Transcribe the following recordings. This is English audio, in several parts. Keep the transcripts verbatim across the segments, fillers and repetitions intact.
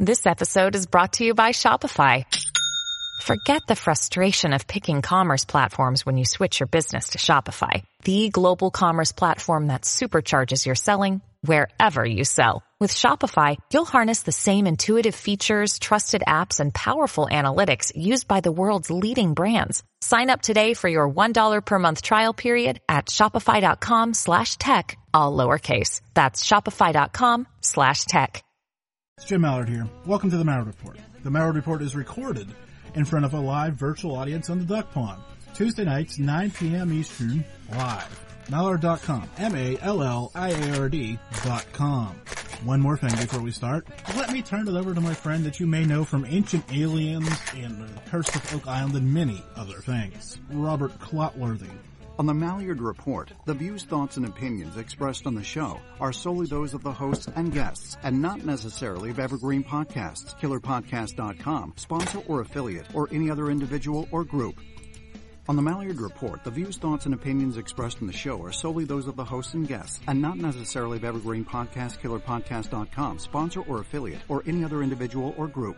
This episode is brought to you by Shopify. Forget the frustration of picking commerce platforms when you switch your business to Shopify, the global commerce platform that supercharges your selling wherever you sell. With Shopify, you'll harness the same intuitive features, trusted apps, and powerful analytics used by the world's leading brands. Sign up today for your one dollar per month trial period at shopify.com slash tech, all lowercase. That's shopify.com slash tech. It's Jim Mallard here. Welcome to the Mallard Report. The Mallard Report is recorded in front of a live virtual audience on the Duck Pond. Tuesday nights, nine p.m. Eastern, live. Mallard dot com. M A L L I A R D dot com. One more thing before we start. Let me turn it over to my friend that you may know from Ancient Aliens and The Curse of Oak Island and many other things, Robert Clotworthy. On the Mallard Report, the views, thoughts, and opinions expressed on the show are solely those of the hosts and guests, and not necessarily of Evergreen Podcasts, Killer Podcast dot com, sponsor or affiliate, or any other individual or group. On the Mallard Report, the views, thoughts, and opinions expressed in the show are solely those of the hosts and guests, and not necessarily of Evergreen Podcast, Killer Podcast dot com, sponsor or affiliate, or any other individual or group.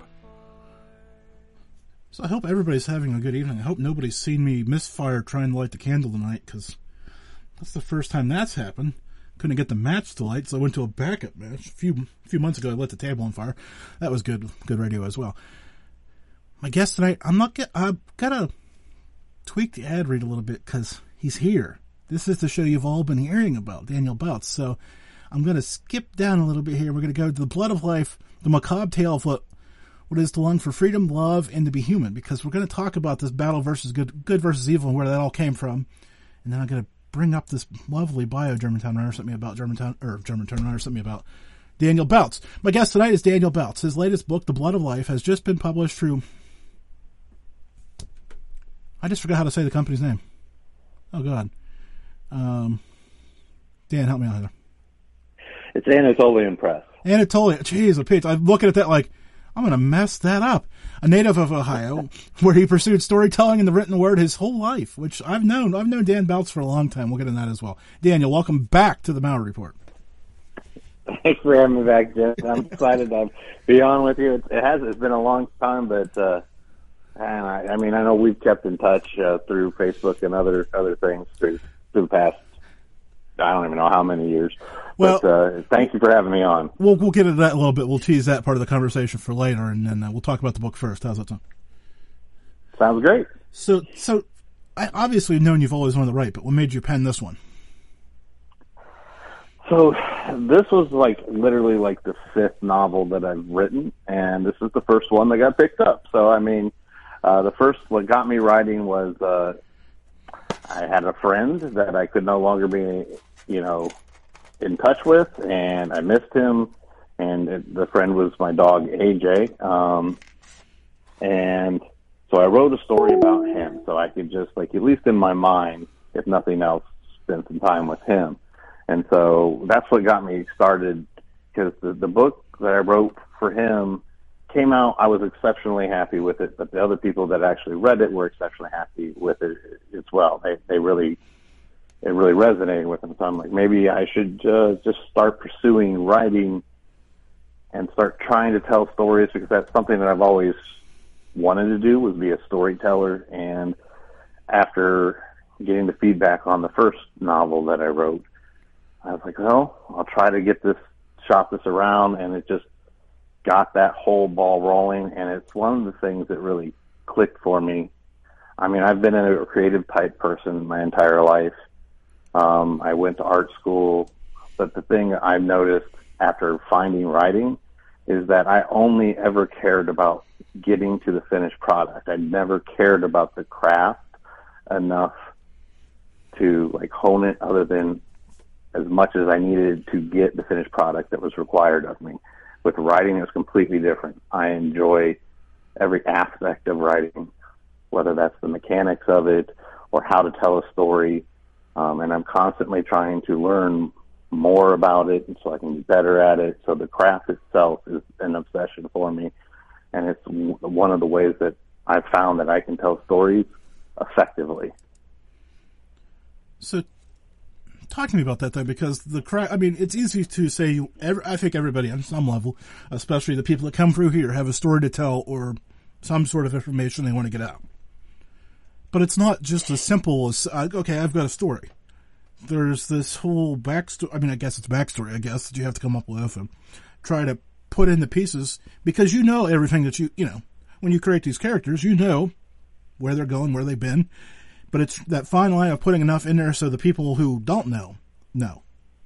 So I hope everybody's having a good evening. I hope nobody's seen me misfire trying to light the candle tonight, because that's the first time that's happened. Couldn't get the match to light, so I went to a backup match. A few a few months ago, I lit the table on fire. That was good, good radio as well. My guest tonight, I'm not get, I've got to tweak the ad read a little bit, because he's here. This is the show you've all been hearing about, Daniel Bouts. So I'm going to skip down a little bit here. We're going to go to the blood of life, the macabre tale of what What it is to long for freedom, love, and to be human, because we're going to talk about this battle versus good, good versus evil, and where that all came from. And then I'm going to bring up this lovely bio Germantown writer sent me about Germantown, or Germantown writer sent me about Daniel Bouts. My guest tonight is Daniel Bouts. His latest book, The Blood of Life, has just been published through, I just forgot how to say the company's name. Oh, God. Um, Dan, help me out here. It's Anatolian Press. Anatolian. Jeez, a pitch. I'm looking at that like, I'm going to mess that up. A native of Ohio, where he pursued storytelling and the written word his whole life, which I've known. I've known Dan Bouts for a long time. We'll get into that as well. Daniel, welcome back to the Mallard Report. Thanks for having me back, Jim. I'm excited to be on with you. It, it has. It's been a long time, but uh, and I, I mean, I know we've kept in touch uh, through Facebook and other other things through, through the past, I don't even know how many years. Well, but, uh, thank you for having me on. We'll we'll get into that a little bit. We'll tease that part of the conversation for later, and then uh, we'll talk about the book first. How's that sound? Sounds great. So, so I obviously known you've always wanted to write, but what made you pen this one? So, this was like literally like the fifth novel that I've written, and this is the first one that got picked up. So, I mean, uh, the first what got me writing was uh, I had a friend that I could no longer be, you know, in touch with, and I missed him, and it, the friend was my dog A J, um, and so I wrote a story about him, so I could just, like, at least in my mind, if nothing else, spend some time with him. And so that's what got me started, because the, the book that I wrote for him came out, I was exceptionally happy with it, but the other people that actually read it were exceptionally happy with it as well. They, they really... It really resonated with them. So I'm like, maybe I should uh, just start pursuing writing and start trying to tell stories, because that's something that I've always wanted to do, was be a storyteller. And after getting the feedback on the first novel that I wrote, I was like, well, I'll try to get this, shop this around, and it just got that whole ball rolling. And it's one of the things that really clicked for me. I mean, I've been a creative type person my entire life. Um, I went to art school, but the thing I've noticed after finding writing is that I only ever cared about getting to the finished product. I never cared about the craft enough to like hone it, other than as much as I needed to get the finished product that was required of me. With writing, it's completely different. I enjoy every aspect of writing, whether that's the mechanics of it or how to tell a story. Um, and I'm constantly trying to learn more about it so I can be better at it. So the craft itself is an obsession for me. And it's w- one of the ways that I've found that I can tell stories effectively. So talk to me about that, though, because the cra- I mean, it's easy to say, every, I think everybody on some level, especially the people that come through here, have a story to tell or some sort of information they want to get out. But it's not just as simple as, uh, okay, I've got a story. There's this whole backstory, I mean, I guess it's backstory, I guess, that you have to come up with and try to put in the pieces, because you know everything that you, you know, when you create these characters, you know where they're going, where they've been, but it's that fine line of putting enough in there so the people who don't know, know.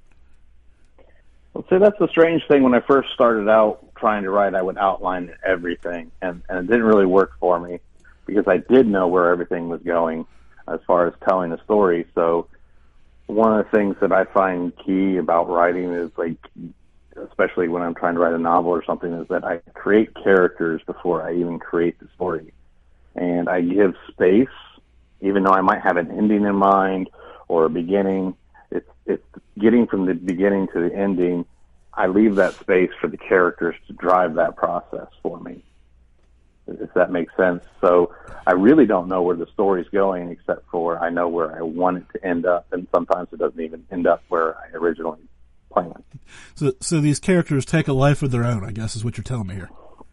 Well, see, that's the strange thing. When I first started out trying to write, I would outline everything, and, and it didn't really work for me, because I did know where everything was going as far as telling a story. So one of the things that I find key about writing is, like, especially when I'm trying to write a novel or something, is that I create characters before I even create the story. And I give space, even though I might have an ending in mind or a beginning. It's, it's getting from the beginning to the ending. I leave that space for the characters to drive that process for me, if that makes sense. So I really don't know where the story's going, except for I know where I want it to end up, and sometimes it doesn't even end up where I originally planned. So, so these characters take a life of their own, I guess, is what you're telling me here.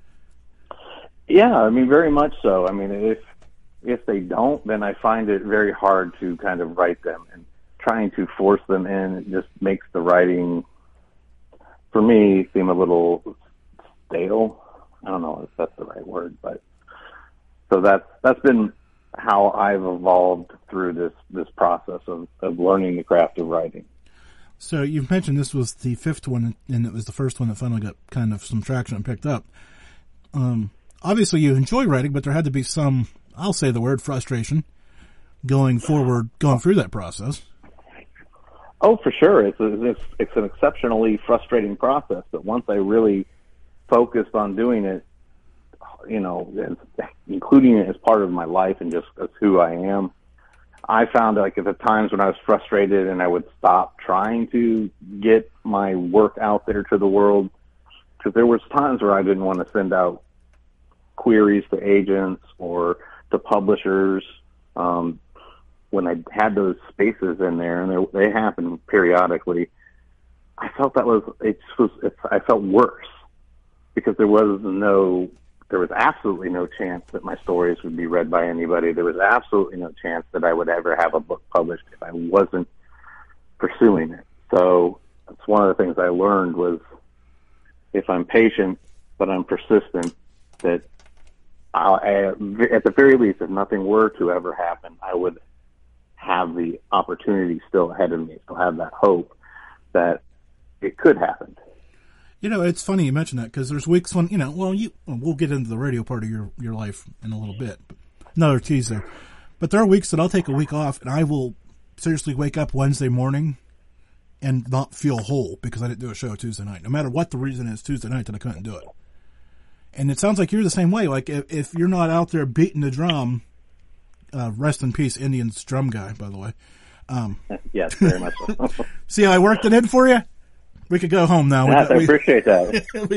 Yeah, I mean, very much so. I mean, if if they don't, then I find it very hard to kind of write them, and trying to force them in, it just makes the writing, for me, seem a little stale. I don't know if that's the right word, but so that's that's been how I've evolved through this this process of, of learning the craft of writing. So you've mentioned this was the fifth one, and it was the first one that finally got kind of some traction and picked up. Um, obviously, you enjoy writing, but there had to be some, I'll say the word, frustration going forward, going through that process. Oh, for sure. It's a, it's, it's an exceptionally frustrating process, but once I really focused on doing it, you know, including it as part of my life and just as who I am, I found, like, at the times when I was frustrated and I would stop trying to get my work out there to the world, because there was times where I didn't want to send out queries to agents or to publishers. Um, when I had those spaces in there, and they, they happen periodically, I felt that was, it was, it's, I felt worse, because there was no, there was absolutely no chance that my stories would be read by anybody. There was absolutely no chance that I would ever have a book published if I wasn't pursuing it. So that's one of the things I learned was, if I'm patient, but I'm persistent, that I'll, I, at the very least, if nothing were to ever happen, I would have the opportunity still ahead of me, still have that hope that it could happen. You know, it's funny you mention that, because there's weeks when, you know, well, you well, we'll get into the radio part of your, your life in a little bit. Another tease there. But there are weeks that I'll take a week off, and I will seriously wake up Wednesday morning and not feel whole because I didn't do a show Tuesday night. No matter what the reason is Tuesday night that I couldn't do it. And it sounds like you're the same way. Like, if, if you're not out there beating the drum, uh, rest in peace, Indian's drum guy, by the way. Um, yes, very much so. See how I worked it in for you? We could go home now. Yes, we got, I appreciate that.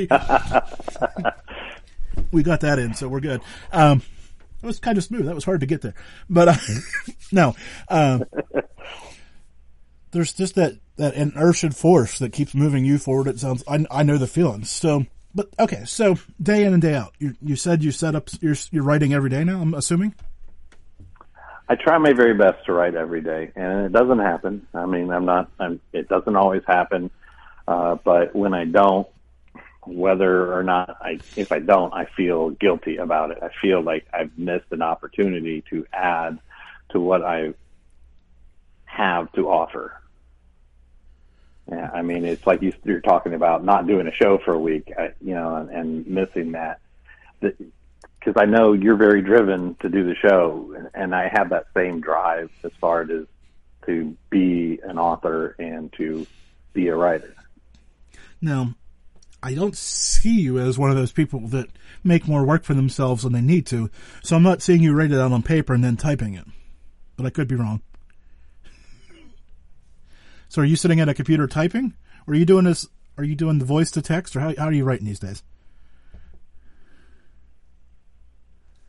we, we got that in, so we're good. Um, it was kind of smooth. That was hard to get there. But, uh, no. Um, there's just that, that inertial force that keeps moving you forward. It sounds, I, I know the feelings. So, but, okay, so day in and day out. You, you said you set up, you're, you're writing every day now, I'm assuming? I try my very best to write every day, and it doesn't happen. I mean, I'm not, I'm, it doesn't always happen. Uh, but when I don't, whether or not I, if I don't, I feel guilty about it. I feel like I've missed an opportunity to add to what I have to offer. Yeah, I mean, it's like you, you're talking about not doing a show for a week, I, you know, and, and missing that. Because I know you're very driven to do the show, and, and I have that same drive as far as to be an author and to be a writer. Now, I don't see you as one of those people that make more work for themselves than they need to, so I'm not seeing you write it out on paper and then typing it. But I could be wrong. So are you sitting at a computer typing? Or are you doing this, are you doing the voice to text, or how, how are you writing these days?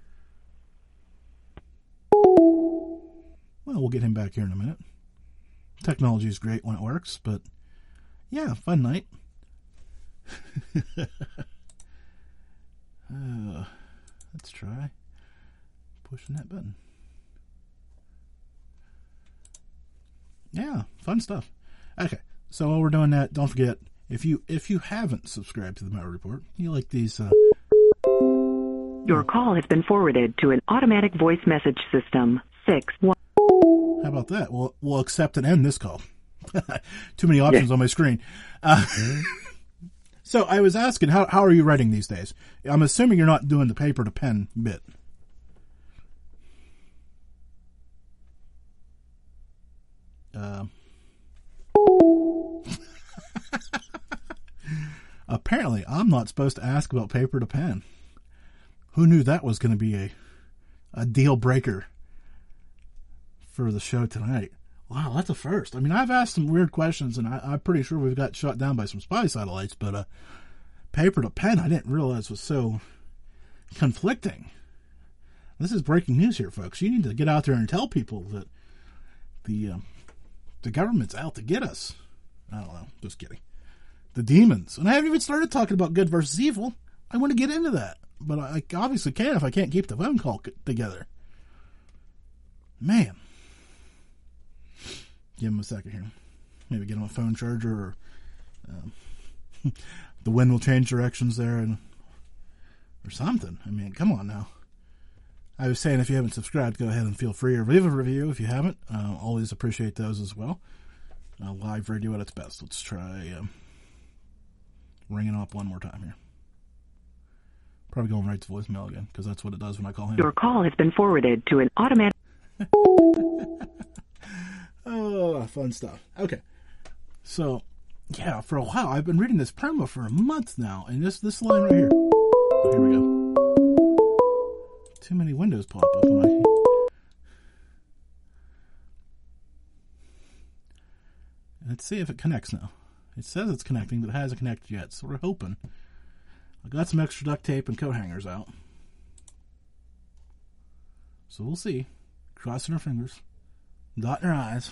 Well, we'll get him back here in a minute. Technology is great when it works, but yeah, fun night. uh, let's try pushing that button. Yeah, fun stuff. Okay, so while we're doing that, don't forget, if you if you haven't subscribed to the Metal Report, you like these... Uh, Your call has been forwarded to an automatic voice message system. Six one. How about that? We'll, we'll accept and end this call. Too many options yeah. on my screen. Uh, so I was asking, how how are you writing these days? I'm assuming you're not doing the paper to pen bit. Uh, apparently, I'm not supposed to ask about paper to pen. Who knew that was going to be a a deal breaker for the show tonight? Wow, that's a first. I mean, I've asked some weird questions, and I, I'm pretty sure we've got shot down by some spy satellites, but uh, paper to pen, I didn't realize was so conflicting. This is breaking news here, folks. You need to get out there and tell people that the... Uh, The government's out to get us. I don't know. Just kidding. The demons. And I haven't even started talking about good versus evil. I want to get into that. But I obviously can't if I can't keep the phone call together. Man. Give him a second here. Maybe get him a phone charger or um, the wind will change directions there and or something. I mean, come on now. I was saying, if you haven't subscribed, go ahead and feel free to leave a review if you haven't. Uh, always appreciate those as well. Uh, live radio at its best. Let's try um, ringing up one more time here. Probably going right to voicemail again, because that's what it does when I call him. Your call has been forwarded to an automatic... Oh, fun stuff. Okay. So, yeah, for a while, I've been reading this promo for a month now, and this, this line right here. Oh, here we go. Too many windows pop up when I... Let's see if it connects now. It says it's connecting, but it hasn't connected yet, so we're hoping. I got some extra duct tape and coat hangers out. So we'll see. Crossing our fingers. Dotting our eyes.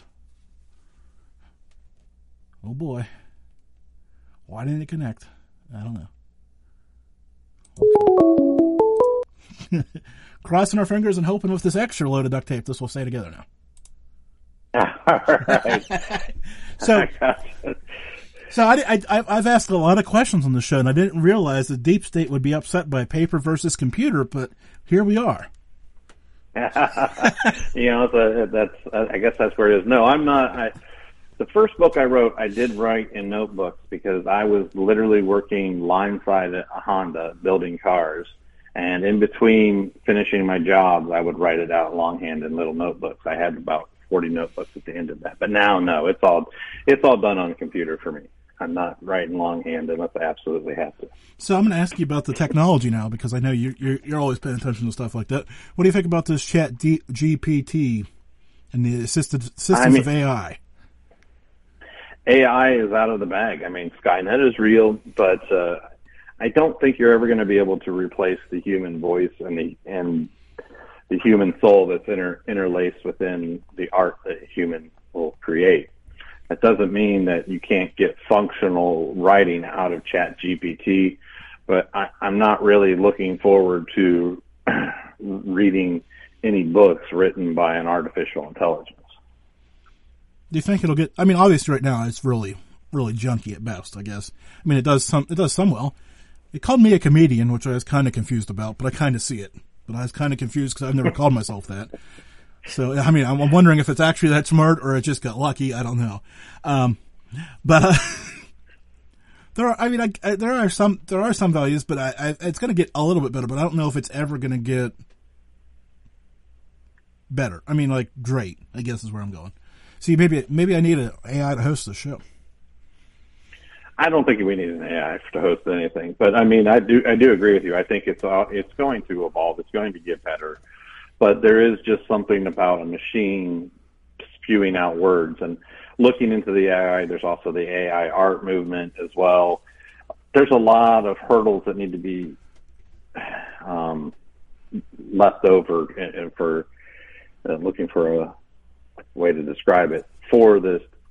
Oh boy. Why didn't it connect? I don't know. Okay. Crossing our fingers and hoping with this extra load of duct tape this will stay together now. All right. so, so I, I, I've asked a lot of questions on the show, and I didn't realize the deep state would be upset by paper versus computer, but here we are. you know, so that's I guess that's where it is. No, I'm not. I, the first book I wrote, I did write in notebooks because I was literally working line side at a Honda building cars. And in between finishing my jobs, I would write it out longhand in little notebooks. I had about forty notebooks at the end of that. But now, no, it's all it's all done on a computer for me. I'm not writing longhand unless I absolutely have to. So I'm going to ask you about the technology now, because I know you're, you're, you're always paying attention to stuff like that. What do you think about this Chat D- G P T and the assisted systems I mean, of A I? A I is out of the bag. I mean, Skynet is real, but uh, I don't think you're ever going to be able to replace the human voice and the and the human soul that's inter, interlaced within the art that a human will create. That doesn't mean that you can't get functional writing out of Chat G P T, but I, I'm not really looking forward to reading any books written by an artificial intelligence. Do you think it'll get? I mean, obviously, right now it's really, really junky at best. I guess. I mean, it does some. It does some well. It called me a comedian, which I was kind of confused about, but I kind of see it. But I was kind of confused because I've never called myself that. So, I mean, I'm wondering if it's actually that smart or it just got lucky. I don't know. Um, but uh, there are. I mean, I, I, there are some. There are some values, but I, I, it's going to get a little bit better. But I don't know if it's ever going to get better. I mean, like great. I guess is where I'm going. See, maybe maybe I need an A I to host the show. I don't think we need an A I to host anything, but I mean, I do I do agree with you. I think it's uh, it's going to evolve. It's going to get better, but there is just something about a machine spewing out words. And looking into the A I, there's also the A I art movement as well. There's a lot of hurdles that need to be um, left over for uh, looking for a way to describe it for this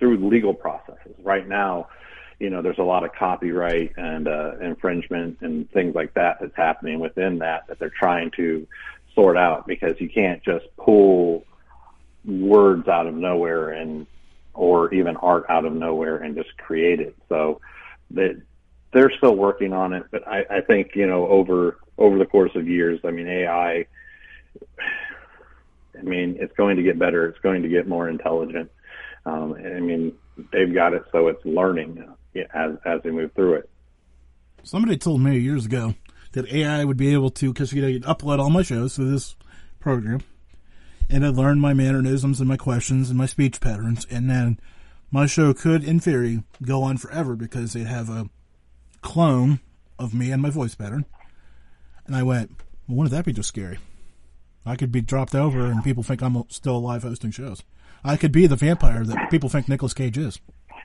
through legal processes. Right now, you know, there's a lot of copyright and uh, infringement and things like that that's happening within that that they're trying to sort out, because you can't just pull words out of nowhere and or even art out of nowhere and just create it. So that they're still working on it, but I, I think, you know, over over the course of years, I mean, A I, I mean, it's going to get better. It's going to get more intelligent. Um, I mean, they've got it so it's learning as as they move through it. Somebody told me years ago that A I would be able to, because you know, you'd upload all my shows to this program, and I'd learn my mannerisms and my questions and my speech patterns, and then my show could, in theory, go on forever because they'd have a clone of me and my voice pattern. And I went, well, wouldn't that be just scary? I could be dropped over and people think I'm still alive hosting shows. I could be the vampire that people think Nicolas Cage is.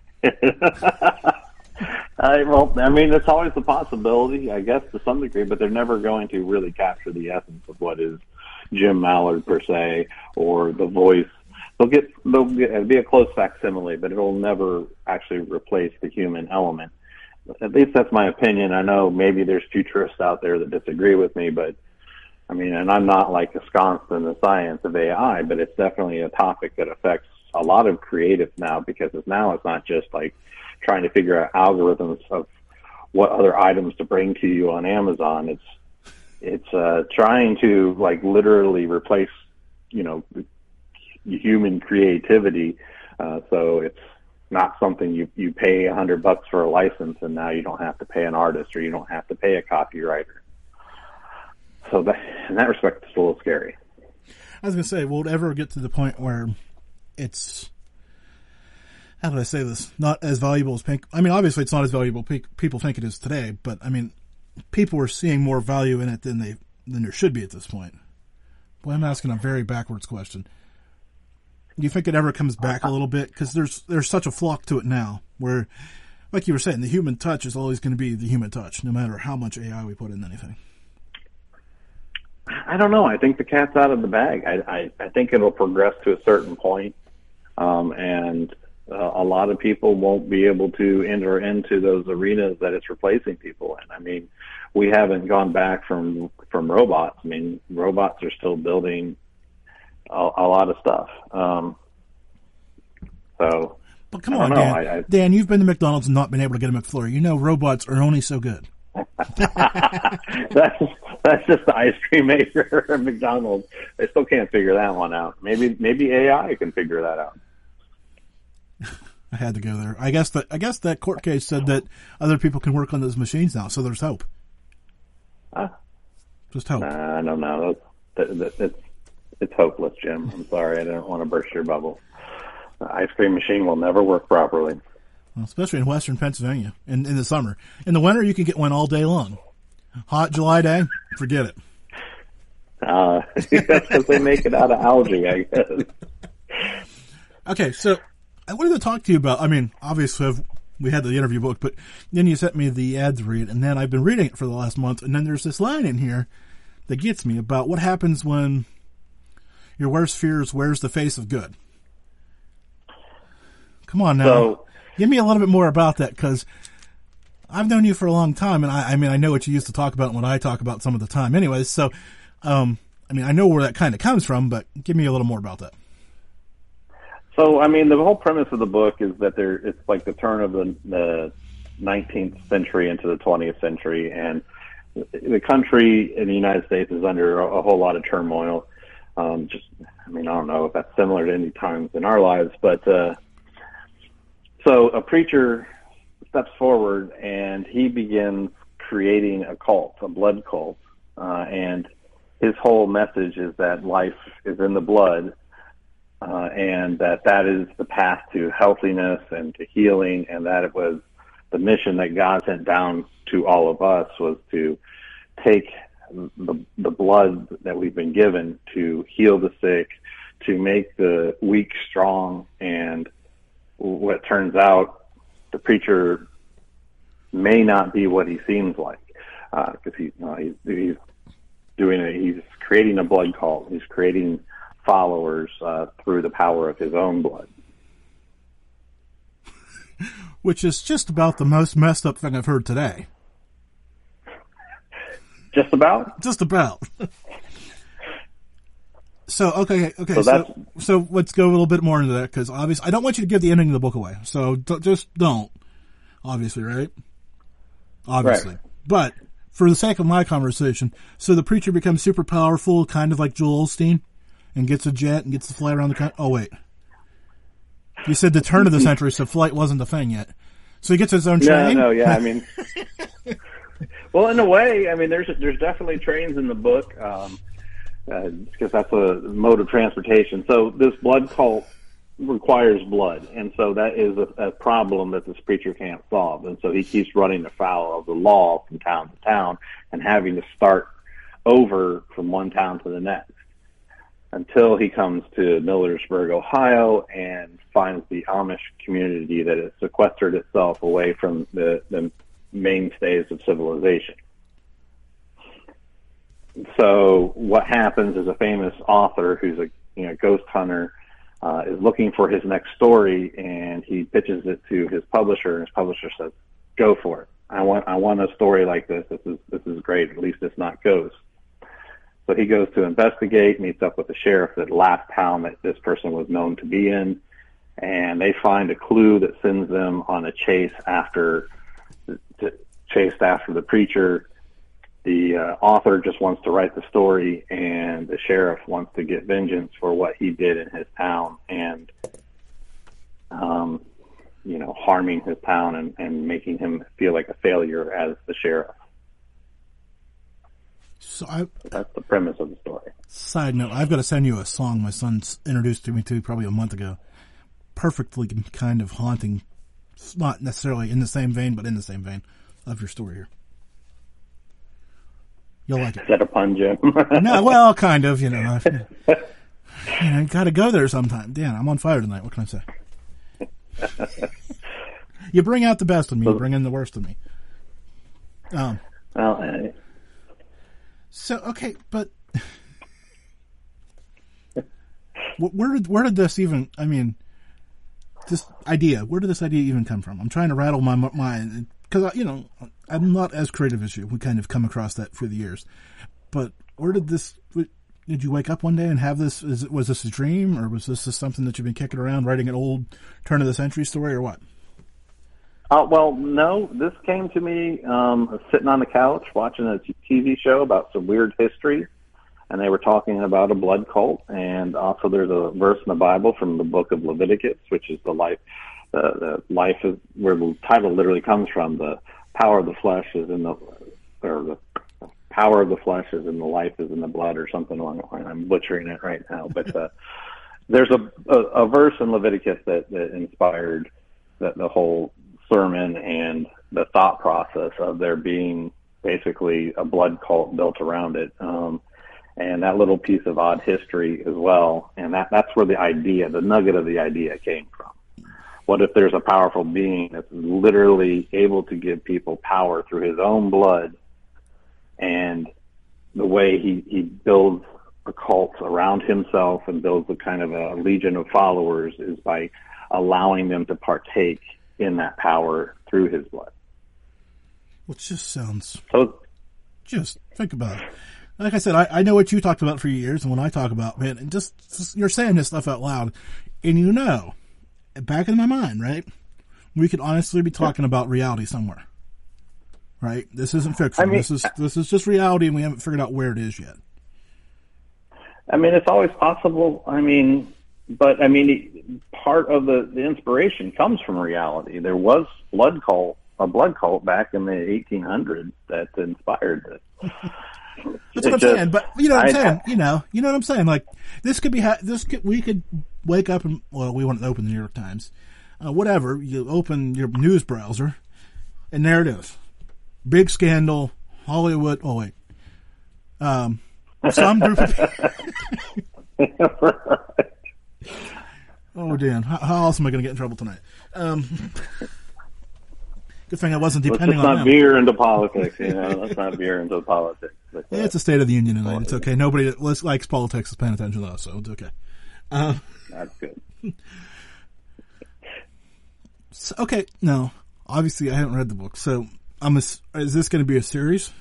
I, well, I mean, it's always a possibility, I guess, to some degree, but they're never going to really capture the essence of what is Jim Mallard, per se, or the voice. They'll get, they'll get, it'll be a close facsimile, but it'll never actually replace the human element. At least that's my opinion. I know maybe there's futurists out there that disagree with me, but I mean, and I'm not like ensconced in the science of A I, but it's definitely a topic that affects a lot of creatives now, because it's now it's not just like trying to figure out algorithms of what other items to bring to you on Amazon. It's it's uh, trying to like literally replace, you know, human creativity. Uh, so it's not something you you pay a hundred bucks for a license, and now you don't have to pay an artist, or you don't have to pay a copywriter. So that, in that respect, it's a little scary. I was going to say, will it ever get to the point where it's, how did I say this, not as valuable as pink? I mean, obviously it's not as valuable as people think it is today, but I mean, people are seeing more value in it than they than there should be at this point. Boy, I'm asking a very backwards question. Do you think it ever comes back a little bit? Because there's there's such a flock to it now, where, like you were saying, the human touch is always going to be the human touch, no matter how much A I we put in anything. I don't know. I think the cat's out of the bag. I, I, I think it'll progress to a certain point, um, and uh, a lot of people won't be able to enter into those arenas that it's replacing people in. I mean, we haven't gone back from from robots. I mean, robots are still building a, a lot of stuff. Um, so, but come on, Dan. I, I, Dan, you've been to McDonald's and not been able to get a McFlurry. You know, robots are only so good. that's that's just the ice cream maker at McDonald's. They still can't figure that one out. Maybe maybe A I can figure that out. I had to go there. I guess that I guess that court case said that other people can work on those machines now, so there's hope. Huh? Just hope. Nah, I don't know. That, that, it's it's hopeless, Jim. I'm sorry. I don't want to burst your bubble. The ice cream machine will never work properly. Well, especially in western Pennsylvania in, in the summer. In the winter, you can get one all day long. Hot July day, forget it. Uh, that's because they make it out of algae, I guess. Okay, so I wanted to talk to you about, I mean, obviously I've, we had the interview book, but then you sent me the ad to read, and then I've been reading it for the last month, and then there's this line in here that gets me about what happens when your worst fears wears the face of good. Come on now. So, give me a little bit more about that, because I've known you for a long time, and I, I mean, I know what you used to talk about and what I talk about some of the time anyways, so, um, I mean, I know where that kind of comes from, but give me a little more about that. So, I mean, the whole premise of the book is that there, it's like the turn of the, the nineteenth century into the twentieth century, and the country in the United States is under a, a whole lot of turmoil. Um, just, I mean, I don't know if that's similar to any times in our lives, but, uh, so a preacher steps forward and he begins creating a cult, a blood cult, uh, and his whole message is that life is in the blood, uh, and that that is the path to healthiness and to healing, and that it was the mission that God sent down to all of us was to take the, the blood that we've been given to heal the sick, to make the weak strong, and what turns out, the preacher may not be what he seems like, because uh, he, uh, he's, he's doing it. He's creating a blood cult. He's creating followers uh, through the power of his own blood. which is just about the most messed up thing I've heard today. Just about? Just about. So, okay, okay, so, so, so let's go a little bit more into that, because obviously, I don't want you to give the ending of the book away, so d- just don't. Obviously, right? Obviously. Right. But, for the sake of my conversation, so the preacher becomes super powerful, kind of like Joel Osteen, and gets a jet and gets to fly around the country. Oh, wait. You said the turn of the century, so flight wasn't a thing yet. So he gets his own train? No, no, yeah, I mean... well, in a way, I mean, there's there's definitely trains in the book, um, uh, because that's a mode of transportation. So this blood cult requires blood, and so that is a, a problem that this preacher can't solve. And so he keeps running afoul of the law from town to town and having to start over from one town to the next, until he comes to Millersburg, Ohio, and finds the Amish community that has sequestered itself away from the, the mainstays of civilization. So what happens is a famous author who's a you know ghost hunter uh, is looking for his next story, and he pitches it to his publisher, and his publisher says, "Go for it. I want I want a story like this. This is this is great. At least it's not ghosts." So he goes to investigate, meets up with the sheriff at the last town that this person was known to be in, and they find a clue that sends them on a chase after, to, chased after the preacher. The uh, author just wants to write the story, and the sheriff wants to get vengeance for what he did in his town, and um, you know, harming his town and, and making him feel like a failure as the sheriff. So I, that's the premise of the story. Side note, I've got to send you a song my son's introduced to me to probably a month ago. Perfectly kind of haunting. It's not necessarily in the same vein, but in the same vein of your story here. You'll like it. Is that a pun, Jim? No, well, kind of, you know. You know, you gotta go there sometime. Dan, I'm on fire tonight. What can I say? You bring out the best in me. You bring in the worst in me. Um. Well, I... So, okay, but where did where did this even? I mean, this idea. Where did this idea even come from? I'm trying to rattle my mind because you know I'm not as creative as you. We kind of come across that through the years. But where did this? Did you wake up one day and have this? Is it, was this a dream, or was this just something that you've been kicking around, writing an old turn of the century story, or what? Uh, well, no, this came to me um, sitting on the couch watching a T V show about some weird history, and they were talking about a blood cult, and also there's a verse in the Bible from the book of Leviticus, which is the life, the, the life is where the title literally comes from. The power of the flesh is in the, or the power of the flesh is in the life is in the blood, or something along the line. I'm butchering it right now, but uh, there's a, a, a verse in Leviticus that, that inspired the, the whole sermon and the thought process of there being basically a blood cult built around it. Um, and that little piece of odd history as well. And that, that's where the idea, the nugget of the idea came from. What if there's a powerful being that's literally able to give people power through his own blood, and the way he, he builds a cult around himself and builds a kind of a legion of followers is by allowing them to partake in that power through his blood. Which just sounds... So, just think about it. Like I said, I, I know what you talked about for years, and when I talk about, man, and just, just you're saying this stuff out loud, and you know, back in my mind, right, we could honestly be talking about reality somewhere. Right? This isn't fiction. I mean, this is this is just reality, and we haven't figured out where it is yet. I mean, it's always possible. I mean... But, I mean, part of the, the inspiration comes from reality. There was blood cult, a blood cult back in the eighteen hundreds that inspired this. That's what I'm just, saying. But, you know what I'm I, saying? You know, you know what I'm saying? Like, this could be, ha- this could, we could wake up and, well, we wouldn't open the New York Times. Uh, whatever. You open your news browser, and there it is. Big scandal, Hollywood. Oh, wait. Um, some group of people. Oh, Dan. How, how else am I going to get in trouble tonight? Um, good thing I wasn't depending let's on not them. veer into politics, you know. Let's not veer into politics. But, uh, yeah, it's a State of the Union tonight. It's okay. Nobody that likes politics is paying attention to us, so it's okay. Uh, That's good. So, okay, no, obviously I haven't read the book, so I'm a, is this going to be a series?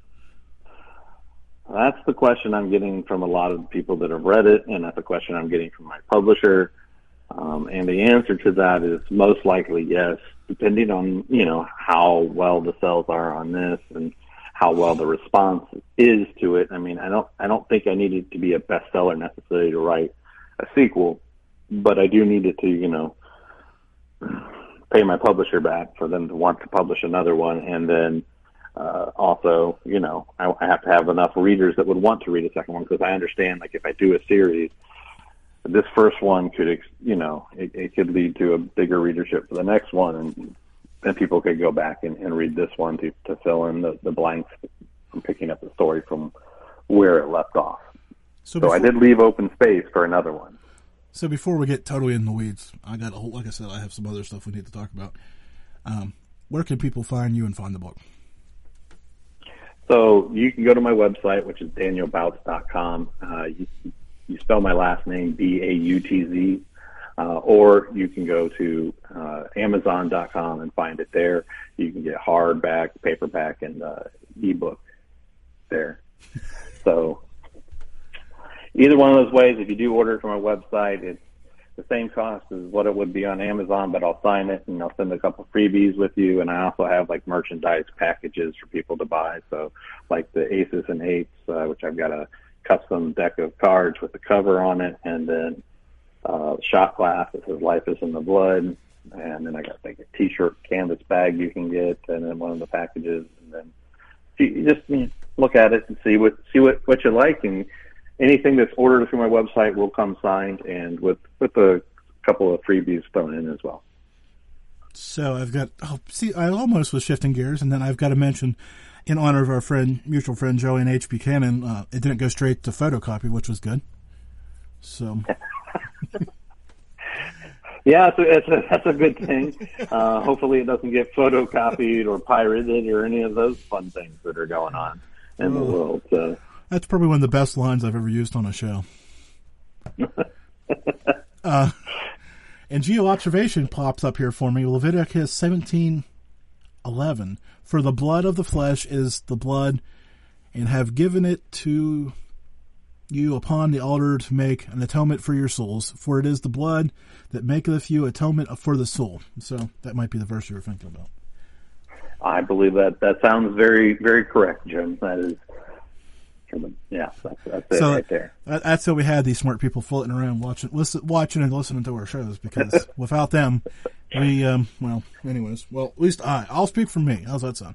That's the question I'm getting from a lot of people that have read it, and that's a question I'm getting from my publisher. Um, and the answer to that is most likely yes, depending on, you know, how well the sales are on this and how well the response is to it. I mean, I don't, I don't think I need it to be a bestseller necessarily to write a sequel, but I do need it to, you know, pay my publisher back for them to want to publish another one. And then, uh, also, you know, I, I have to have enough readers that would want to read a second one, because I understand, like, if I do a series, this first one could, you know, it, it could lead to a bigger readership for the next one, and then people could go back and, and read this one to, to fill in the, the blanks from picking up the story from where it left off. So, before, so I did leave open space for another one. So before we get totally in the weeds, I got a whole, like I said, I have some other stuff we need to talk about. Um, where can people find you and find the book? So you can go to my website, which is daniel bautz dot com. Uh, you, you spell my last name B A U T Z, uh, or you can go to uh, amazon dot com and find it there. You can get hardback, paperback, and uh, ebook there. So either one of those ways, if you do order it from my website, it's the same cost as what it would be on Amazon, but I'll sign it and I'll send a couple freebies with you. And I also have like merchandise packages for people to buy. So like the Aces and Eights, uh, which I've got a custom deck of cards with the cover on it, and then uh, shot glass that says "Life is in the Blood," and then I got like a T-shirt canvas bag you can get, and then one of the packages, and then you just you know, look at it and see what see what what you like, and anything that's ordered through my website will come signed and with with a couple of freebies thrown in as well. So I've got oh, see I almost was shifting gears, and then I've got to mention, in honor of our friend, mutual friend Joanne H. Buchanan, uh, it didn't go straight to photocopy, which was good. So, yeah, it's a, it's a, that's a good thing. Uh, hopefully, it doesn't get photocopied or pirated or any of those fun things that are going on in oh, the world. So. That's probably one of the best lines I've ever used on a show. uh, and geo-observation pops up here for me. Leviticus seventeen eleven. For the blood of the flesh is the blood, and have given it to you upon the altar to make an atonement for your souls. For it is the blood that maketh you atonement for the soul. So that might be the verse you were thinking about. I believe that that sounds very, very correct, Jim. That is, yeah, that's, that's it so right there. That's how we had these smart people floating around watching, listen, watching and listening to our shows, because without them, we, um, well, anyways, well, at least I, I'll speak for me. How's that sound?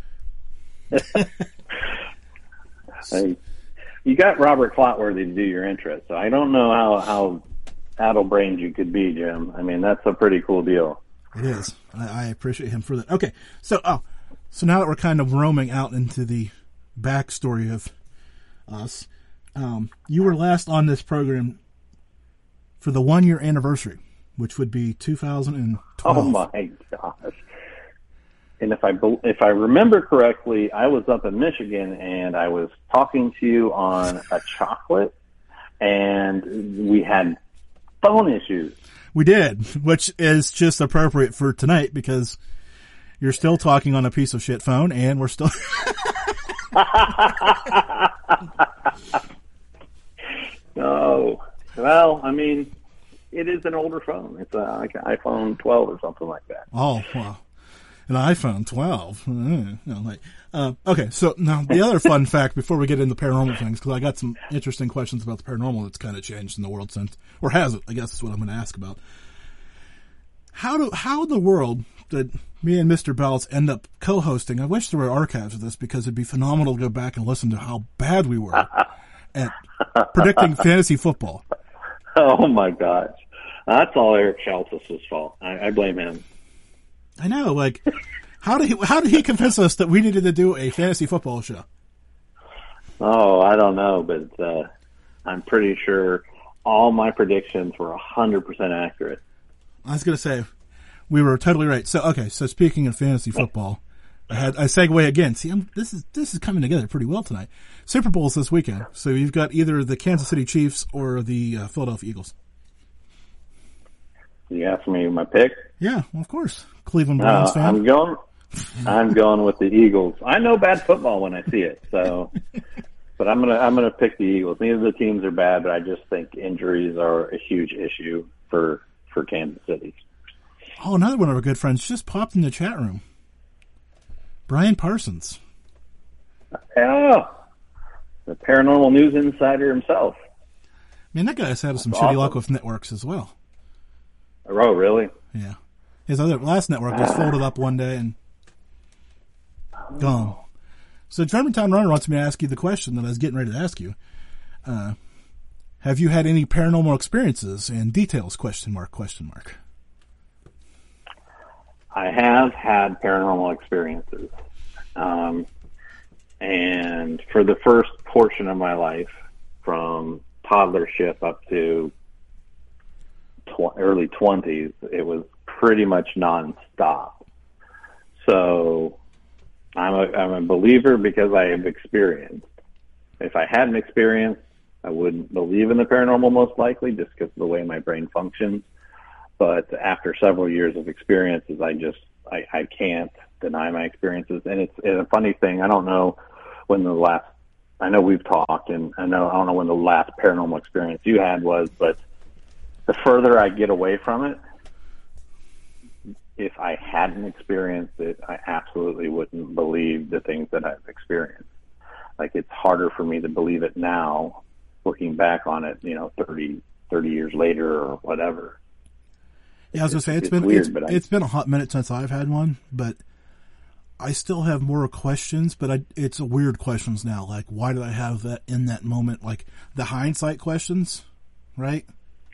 Hey, you got Robert Clotworthy to do your intro, so I don't know how, how addle-brained you could be, Jim. I mean, that's a pretty cool deal. It is. I, I appreciate him for that. Okay, so, oh, so now that we're kind of roaming out into the backstory of us, um, you were last on this program for the one-year anniversary, which would be two thousand twelve. Oh my gosh! And if I if I remember correctly, I was up in Michigan and I was talking to you on a chocolate, and we had phone issues. We did, which is just appropriate for tonight because you're still talking on a piece of shit phone, and we're still. No. Well, I mean, it is an older phone. It's a, like an iPhone twelve or something like that. Oh, wow. An iPhone twelve. Mm, you know, like, uh, okay, so now the other fun fact before we get into paranormal things, because I got some interesting questions about the paranormal that's kind of changed in the world since, or has it, I guess is what I'm going to ask about. How do how in the world did me and Mister Bautz end up co-hosting? I wish there were archives of this because it'd be phenomenal to go back and listen to how bad we were at predicting fantasy football. Oh my gosh, that's all Eric Shaltis' fault. I, I blame him. I know, like, how did he how did he convince us that we needed to do a fantasy football show? Oh, I don't know, but uh, I'm pretty sure all my predictions were one hundred percent accurate. I was going to say, we were totally right. So, okay, so speaking of fantasy football, I had I segue again. See, I'm, this is this is coming together pretty well tonight. Super Bowl's this weekend, so you've got either the Kansas City Chiefs or the uh, Philadelphia Eagles. You asked me my pick? Yeah, well, of course. Cleveland Browns uh, fan. I'm going. I'm going with the Eagles. I know bad football when I see it, so. But I'm gonna I'm gonna pick the Eagles. Neither of the teams are bad, but I just think injuries are a huge issue for for Kansas City. Oh, another one of our good friends just popped in the chat room. Brian Parsons. Oh, the paranormal news insider himself. Man, that guy's had some That's shitty awesome. luck with networks as well. Oh, really? Yeah. His other last network was folded up one day and gone. So Germantown Runner wants me to ask you the question that I was getting ready to ask you. Uh, have you had any paranormal experiences and details? Question mark, question mark. I have had paranormal experiences. Um, and for the first portion of my life, from toddlership up to tw- early twenties, it was pretty much nonstop. So I'm a, I'm a believer because I have experienced. If I hadn't experienced, I wouldn't believe in the paranormal most likely, just because of the way my brain functions. But after several years of experiences, I just, I, I can't deny my experiences. And it's, it's a funny thing. I don't know when the last, I know we've talked, and I know, I don't know when the last paranormal experience you had was, but the further I get away from it, if I hadn't experienced it, I absolutely wouldn't believe the things that I've experienced. Like, it's harder for me to believe it now, looking back on it, you know, thirty, thirty years later or whatever. Yeah, I was gonna say it's, it's been weird, it's, but I, it's been a hot minute since I've had one, but I still have more questions. But I, it's a weird questions now. Like, why did I have that in that moment? Like the hindsight questions, right?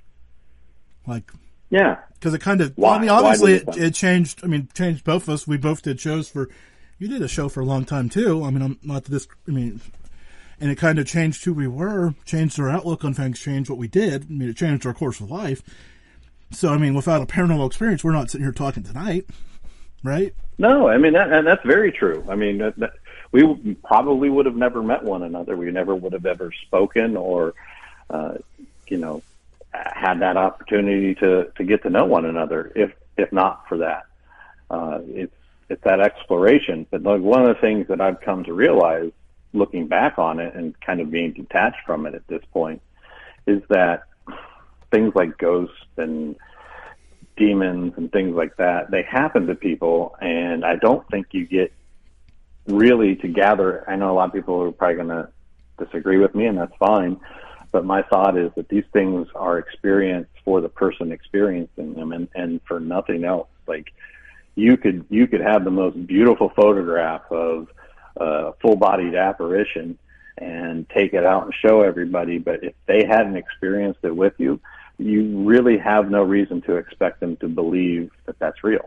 Like, yeah, because it kind of. Why? I mean, obviously it, Why it changed. I mean, changed both of us. We both did shows for. You did a show for a long time too. I mean, I'm not this. I mean. And it kind of changed who we were, changed our outlook on things, changed what we did. I mean, it changed our course of life. So, I mean, without a paranormal experience, we're not sitting here talking tonight, right? No, I mean, that, and that's very true. I mean, that, that, we probably would have never met one another. We never would have ever spoken or, uh, you know, had that opportunity to, to get to know one another if, if not for that. Uh, it's, it's that exploration. But like, one of the things that I've come to realize looking back on it and kind of being detached from it at this point is that things like ghosts and demons and things like that, they happen to people, and I don't think you get really to gather. I know a lot of people are probably going to disagree with me, and that's fine, but my thought is that these things are experienced for the person experiencing them and, and for nothing else. Like, you could you could have the most beautiful photograph of a full-bodied apparition and take it out and show everybody, but if they hadn't experienced it with you, you really have no reason to expect them to believe that that's real.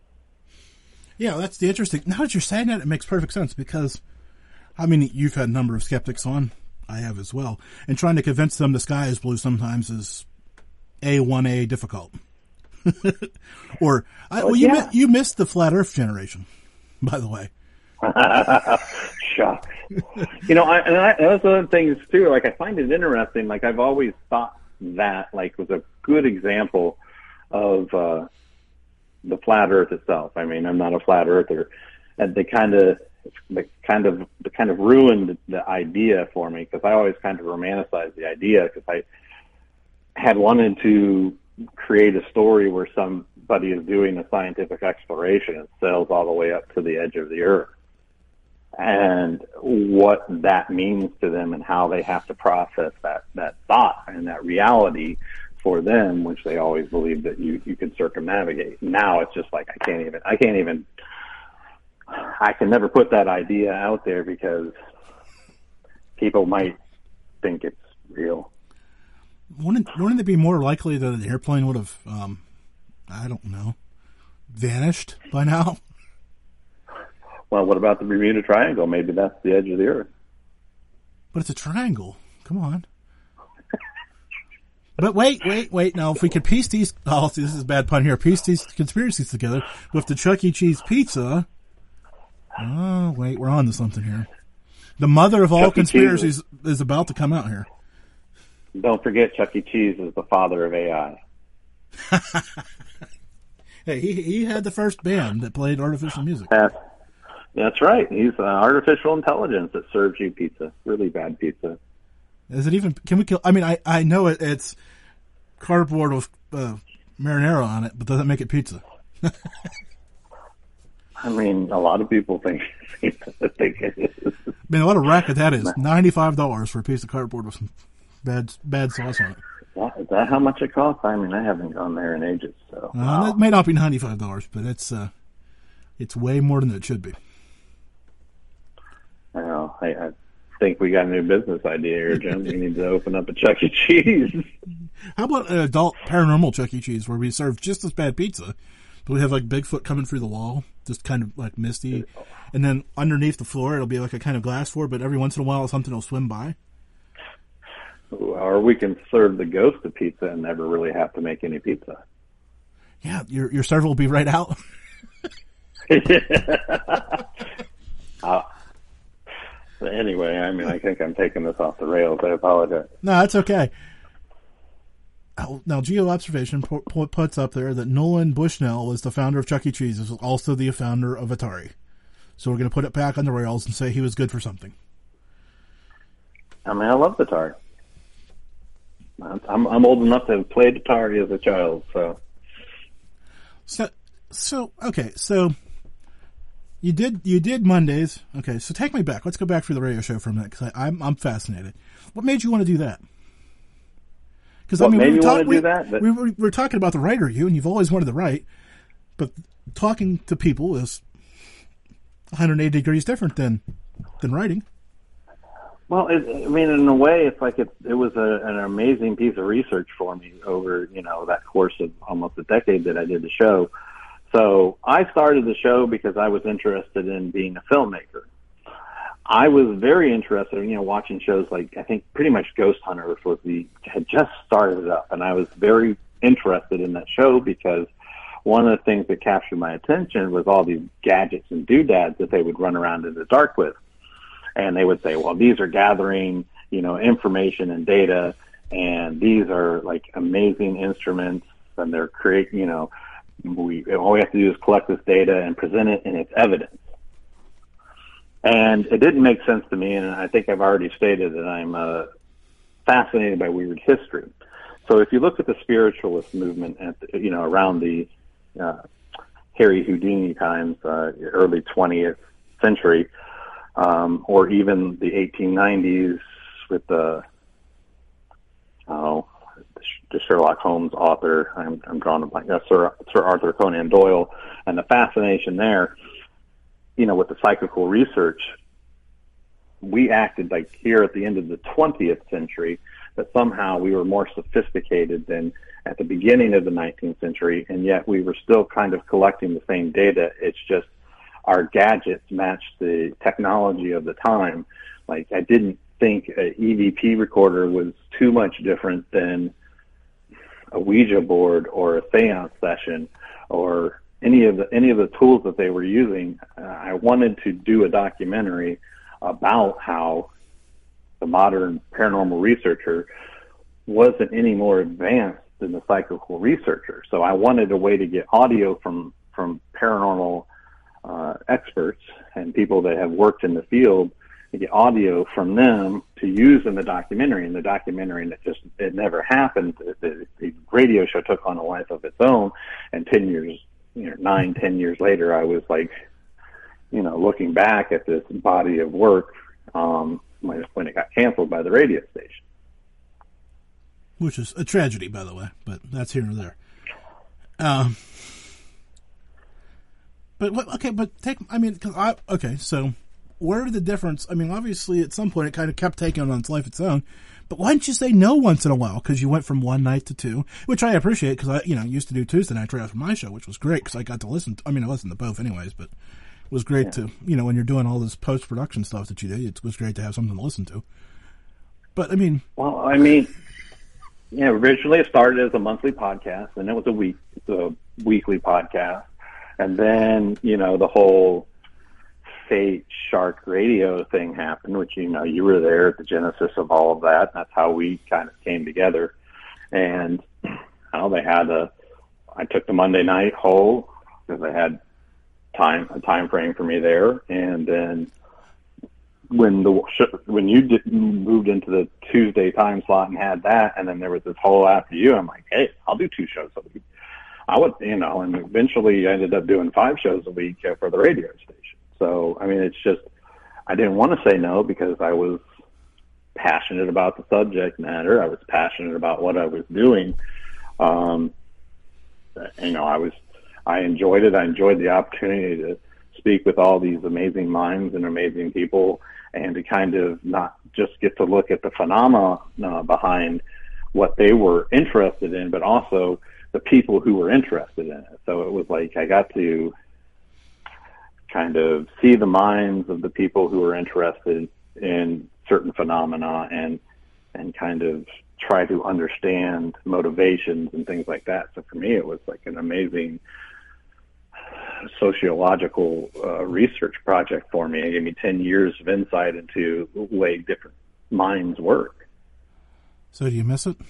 Yeah, that's the interesting. Now that you're saying that, it makes perfect sense because, I mean, you've had a number of skeptics on. I have as well. And trying to convince them the sky is blue sometimes is A one A difficult. or, I, well, you, yeah. mi- you missed the flat earth generation, by the way. Shucks. You know, I, and I, those other things too, like I find it interesting. Like I've always thought that like was a good example of uh, the flat Earth itself. I mean, I'm not a flat earther, and they kind of, they kind of, they kind of ruined the idea for me because I always kind of romanticized the idea because I had wanted to create a story where somebody is doing a scientific exploration and sails all the way up to the edge of the Earth. And what that means to them and how they have to process that, that thought and that reality for them, which they always believed that you, you could circumnavigate. Now it's just like, I can't even, I can't even, I can never put that idea out there because people might think it's real. Wouldn't, wouldn't it be more likely that an airplane would have, um, I don't know, vanished by now? Well, what about the Bermuda Triangle? Maybe that's the edge of the Earth. But it's a triangle. Come on. But wait, wait, wait. Now, if we could piece these, oh, see, this is a bad pun here, piece these conspiracies together with the Chuck E. Cheese pizza. Oh, wait, we're on to something here. The mother of all Chuck E. conspiracies is about to come out here. Don't forget, Chuck E. Cheese is the father of A I. Hey, he he had the first band that played artificial music. That's, that's right. He's uh, artificial intelligence that serves you pizza. Really bad pizza. Is it even? Can we kill? I mean, I I know it, it's cardboard with uh, marinara on it, but does that make it pizza? I mean, a lot of people think, think it is. I mean, what a racket that is. ninety-five dollars for a piece of cardboard with some bad bad sauce on it. That, is that how much it costs? I mean, I haven't gone there in ages. So Uh, wow. That may not be ninety-five dollars, but it's uh, it's way more than it should be. I know. I, I think we got a new business idea here, Jim. We need to open up a Chuck E. Cheese. How about an adult paranormal Chuck E. Cheese where we serve just as bad pizza, but we have like Bigfoot coming through the wall, just kind of like misty, and then underneath the floor it'll be like a kind of glass floor, but every once in a while something will swim by. Or we can serve the ghost of pizza and never really have to make any pizza. Yeah, your your server will be right out. uh, anyway, I mean, I think I'm taking this off the rails. I apologize. No, it's okay. Oh, now, Geo Observation pu- pu- puts up there that Nolan Bushnell was the founder of Chuck E. Cheese, is also the founder of Atari. So we're going to put it back on the rails and say he was good for something. I mean, I love Atari. I'm I'm old enough to have played Atari as a child, so. So, so okay, so you did you did Mondays. Okay, so take me back. Let's go back through the radio show for a minute because I'm I'm fascinated. What made you want to do that? Because I What mean, made we were, me talk, wanna do we, that? That- we, were, we were talking about the writer you, and you've always wanted to write, but talking to people is one hundred eighty degrees different than than writing. Well, it, I mean, in a way, it's like it, it was a, an amazing piece of research for me over, you know, that course of almost a decade that I did the show. So I started the show because I was interested in being a filmmaker. I was very interested in, you know, watching shows like, I think pretty much Ghost Hunters was the, had just started up, and I was very interested in that show because one of the things that captured my attention was all these gadgets and doodads that they would run around in the dark with. And they would say, well, these are gathering, you know, information and data, and these are like amazing instruments, and they're creating, you know, we, all we have to do is collect this data and present it in its evidence. And it didn't make sense to me, and I think I've already stated that I'm uh, fascinated by weird history. So if you look at the spiritualist movement, at the, you know, around the uh, Harry Houdini times, uh, early twentieth century, Um, or even the eighteen nineties with the, oh, the Sherlock Holmes author, I'm, I'm drawing a blank, uh, Sir, Sir Arthur Conan Doyle, and the fascination there, you know, with the psychical research, we acted like here at the end of the twentieth century that somehow we were more sophisticated than at the beginning of the nineteenth century, and yet we were still kind of collecting the same data. It's just our gadgets matched the technology of the time. Like, I didn't think an E V P recorder was too much different than a Ouija board or a seance session or any of the any of the tools that they were using. Uh, I wanted to do a documentary about how the modern paranormal researcher wasn't any more advanced than the psychical researcher. So I wanted a way to get audio from from paranormal uh, experts and people that have worked in the field, to get audio from them to use in the documentary. And the documentary, and it just it never happened. The, the radio show took on a life of its own, and ten years, you know, nine, ten years later, I was like, you know, looking back at this body of work um, when, when it got canceled by the radio station. Which is a tragedy, by the way, but that's here or there. Um, but what, okay, but take, I mean, cause I, okay, so where did the difference, I mean, obviously at some point it kind of kept taking on its life its own, but why didn't you say no once in a while? Because you went from one night to two, which I appreciate, because I, you know, used to do Tuesday nights right after my show, which was great, because I got to listen to, I mean, I listened to both anyways, but it was great yeah. to, you know, when you're doing all this post-production stuff that you do, it was great to have something to listen to. But, I mean... Well, I mean... Yeah, originally it started as a monthly podcast, and it was a week, a weekly podcast, and then you know the whole Fate Shark Radio thing happened, which you know you were there at the genesis of all of that. That's how we kind of came together, and how they had a I took the Monday night whole because I had time a time frame for me there, and then when the when you did, moved into the Tuesday time slot and had that, and then there was this whole after you, I'm like, hey, I'll do two shows a week. I would, you know, and eventually I ended up doing five shows a week for the radio station. So, I mean, it's just, I didn't want to say no because I was passionate about the subject matter. I was passionate about what I was doing. Um, you know, I was, I enjoyed it. I enjoyed the opportunity to speak with all these amazing minds and amazing people, and to kind of not just get to look at the phenomena uh, behind what they were interested in, but also the people who were interested in it. So it was like I got to kind of see the minds of the people who were interested in certain phenomena and and kind of try to understand motivations and things like that. So for me, it was like an amazing sociological uh, research project for me. It gave me ten years of insight into the way different minds work. So do you miss it?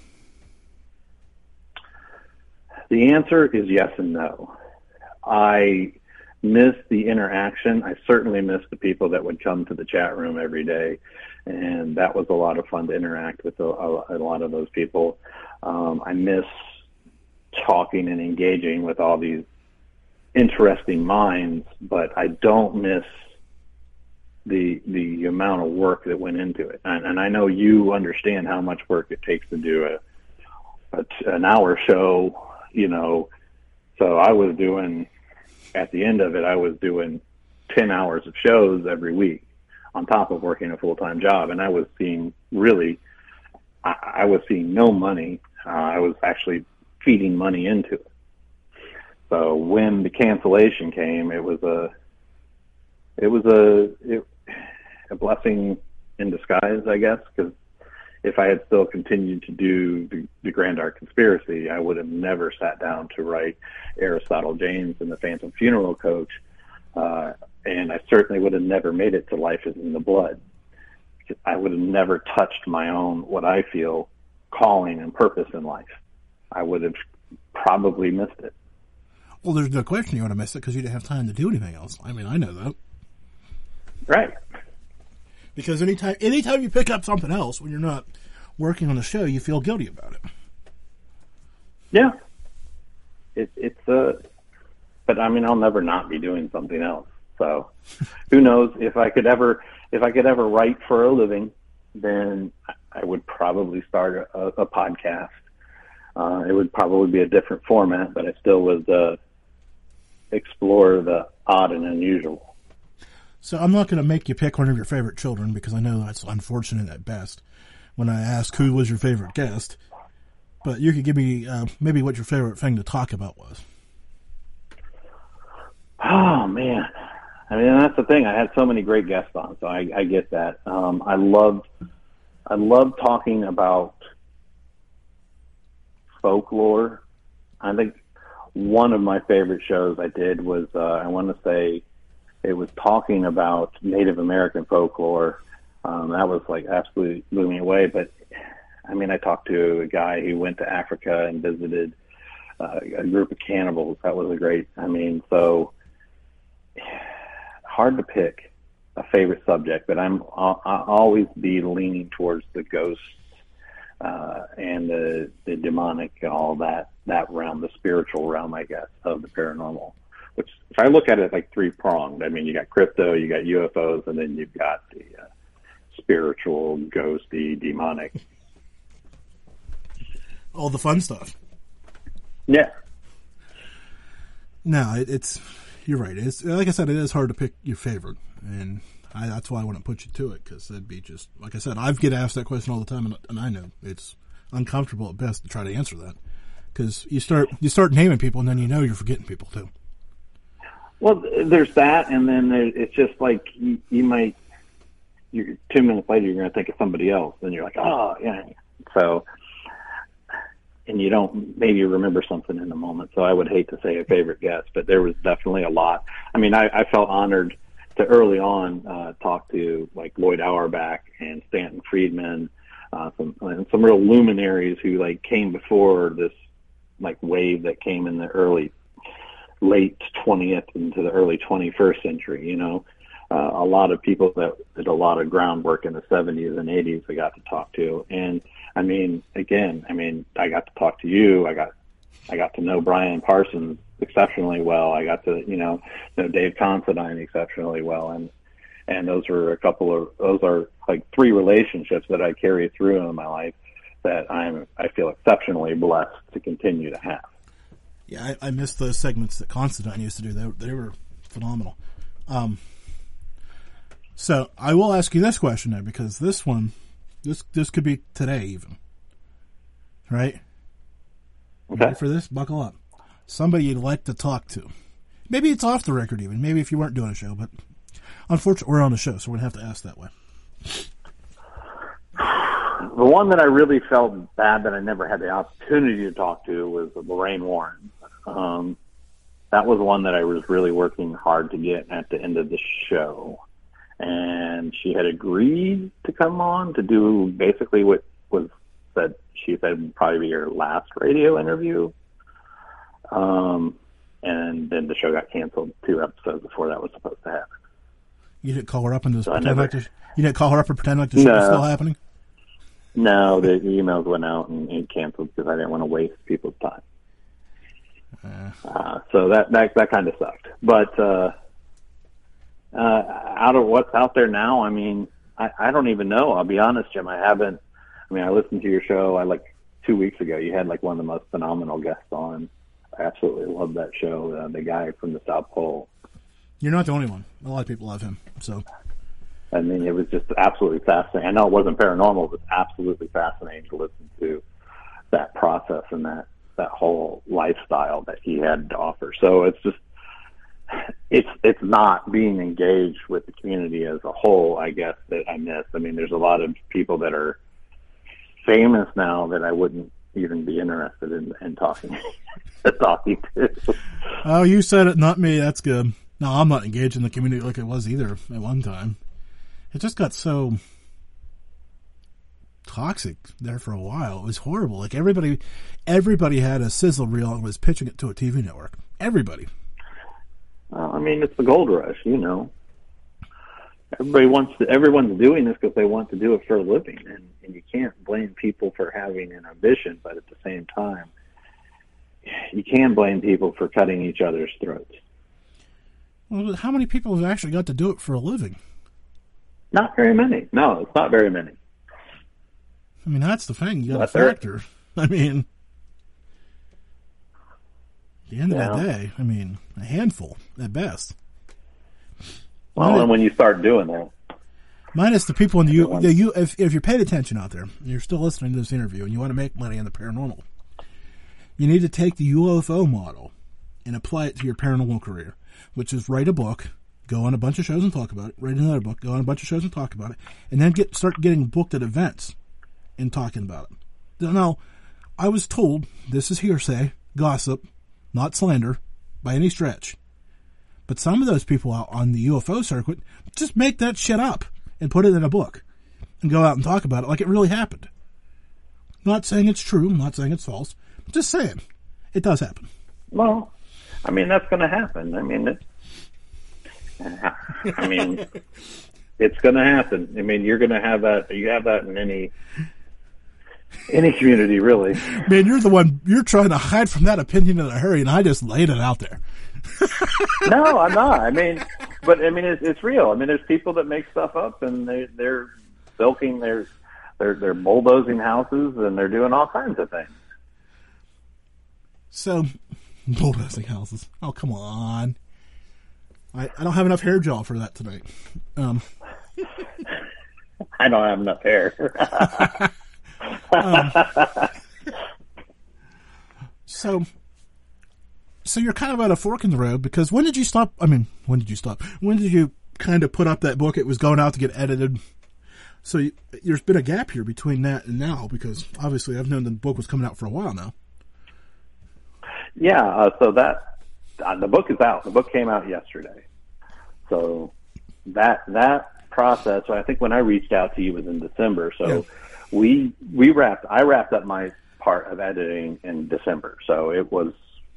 The answer is yes and no. I miss the interaction. I certainly miss the people that would come to the chat room every day, and that was a lot of fun to interact with a, a, a lot of those people. Um, I miss talking and engaging with all these interesting minds, but I don't miss the the amount of work that went into it. And, and I know you understand how much work it takes to do a, a an hour show. You know, so I was doing, at the end of it, I was doing ten hours of shows every week on top of working a full-time job. And I was seeing really, I, I was seeing no money. Uh, I was actually feeding money into it. So when the cancellation came, it was a, it was a, it, a blessing in disguise, I guess, because if I had still continued to do the, the Grand Art Conspiracy, I would have never sat down to write Aristotle James and the Phantom Funeral Coach, uh, and I certainly would have never made it to Life is in the Blood. I would have never touched my own, what I feel, calling and purpose in life. I would have probably missed it. Well, there's no question you would have missed it because you didn't have time to do anything else. I mean, I know that. Right. Because anytime anytime you pick up something else when you're not working on the show, you feel guilty about it. Yeah. It, it's uh, but I mean, I'll never not be doing something else. So who knows if I could ever, if I could ever write for a living, then I would probably start a, a podcast. Uh, it would probably be a different format, but I still would uh, explore the odd and unusual. So I'm not going to make you pick one of your favorite children because I know that's unfortunate at best when I ask who was your favorite guest. But you could give me uh, maybe what your favorite thing to talk about was. Oh, man. I mean, that's the thing. I had so many great guests on, so I, I get that. Um, I loved, I loved talking about folklore. I think one of my favorite shows I did was, uh, I want to say, it was talking about Native American folklore. Um, that was like absolutely blew me away. But I mean, I talked to a guy who went to Africa and visited uh, a group of cannibals. That was a great, I mean, so hard to pick a favorite subject, but I'm, I'll, I'll always be leaning towards the ghosts uh, and the, the demonic, all that, that realm, the spiritual realm, I guess, of the paranormal. Which, if I look at it like three-pronged, I mean, you got crypto, you got U F Os, and then you've got the uh, spiritual, ghosty, demonic. All the fun stuff. Yeah. No, it, it's, you're right. It's, like I said, it is hard to pick your favorite, and I, that's why I want to put you to it, because that'd be just, like I said, I get asked that question all the time, and, and I know it's uncomfortable at best to try to answer that, because you start, you start naming people, and then you know you're forgetting people, too. Well, there's that, and then there, it's just like you, you might, you're, two minutes later, you're going to think of somebody else, and you're like, oh, yeah. So, and you don't maybe remember something in the moment. So I would hate to say a favorite guest, but there was definitely a lot. I mean, I, I felt honored to early on uh, talk to like Lloyd Auerbach and Stanton Friedman, uh, some and some real luminaries who like came before this like wave that came in the early, late twentieth into the early twenty-first century. You know, uh, a lot of people that did a lot of groundwork in the seventies and eighties I got to talk to. And I mean, again, I mean, I got to talk to you. I got, I got to know Brian Parsons exceptionally well. I got to, you know, know Dave Considine exceptionally well. And, and those are a couple of, those are like three relationships that I carry through in my life that I'm, I feel exceptionally blessed to continue to have. Yeah, I, I missed those segments that Constantine used to do. They, they were phenomenal. Um, so I will ask you this question now, because this one, this this could be today even, right? Okay. Ready for this? Buckle up. Somebody you'd like to talk to. Maybe it's off the record even. Maybe if you weren't doing a show, but unfortunately we're on the show, so we're going to have to ask that way. The one that I really felt bad that I never had the opportunity to talk to was Lorraine Warren. Um, that was one that I was really working hard to get at the end of the show. And she had agreed to come on to do basically what was said, she said would probably be her last radio interview. Um, and then the show got canceled two episodes before that was supposed to happen. You didn't call her up and just So pretend never, like the, you didn't call her up and pretend like the show no, was still happening? No, the emails went out and, and canceled because I didn't want to waste people's time. Uh, uh, so that, that, that kind of sucked. But, uh, uh, out of what's out there now, I mean, I, I don't even know. I'll be honest, Jim. I haven't, I mean, I listened to your show. I like two weeks ago, you had like one of the most phenomenal guests on. I absolutely love that show. Uh, the guy from the South Pole. You're not the only one. A lot of people love him. So, I mean, it was just absolutely fascinating. I know it wasn't paranormal, but it was absolutely fascinating to listen to that process and that, that whole lifestyle that he had to offer. So it's just, it's, it's not being engaged with the community as a whole, I guess, that I miss. I mean, there's a lot of people that are famous now that I wouldn't even be interested in, in talking, talking to. Oh, you said it, not me. That's good. No, I'm not engaged in the community like I was either at one time. It just got so toxic there for a while. It was horrible. Like everybody, everybody had a sizzle reel and was pitching it to a T V network. Everybody. Well, I mean, it's the gold rush, you know. Everybody wants to, everyone's doing this because they want to do it for a living, and, and you can't blame people for having an ambition, but at the same time, you can blame people for cutting each other's throats. Well, how many people have actually got to do it for a living? Not very many. No, it's not very many. I mean, that's the thing. You got Not a there. factor. I mean, at the end of Yeah. the day, I mean, a handful at best. Well, Minus, and when you start doing that, minus the people in the U, Everyone. the U if, if you're paying attention out there, and you're still listening to this interview, and you want to make money in the paranormal, you need to take the U F O model and apply it to your paranormal career, which is write a book, go on a bunch of shows and talk about it, write another book, go on a bunch of shows and talk about it, and then get start getting booked at events and talking about it. Now, I was told, this is hearsay, gossip, not slander, by any stretch, but some of those people out on the U F O circuit just make that shit up and put it in a book and go out and talk about it like it really happened. Not saying it's true, not saying it's false, just saying it does happen. well, I mean, that's going to happen. I mean, it, I mean, it's going to happen. I mean, you're going to have that. You have that in any any community, really. Man, you're the one, you're trying to hide from that opinion in a hurry, and I just laid it out there. No, I'm not. I mean, but I mean, it's, it's real. I mean, there's people that make stuff up, and they, they're bilking, they're, they're, they're bulldozing houses, and they're doing all kinds of things. So, bulldozing houses. Oh, come on. I, I don't have enough hair gel for that tonight. Um, I don't have enough hair. um, so, so you're kind of at a fork in the road, because when did you stop? I mean, when did you stop? When did you kind of put up that book? It was going out to get edited. So you, there's been a gap here between that and now, because obviously I've known the book was coming out for a while now. Yeah, uh, so that uh, the book is out. The book came out yesterday. So that that process. So I think when I reached out to you was in December. So Yeah. we we wrapped. I wrapped up my part of editing in December. So it was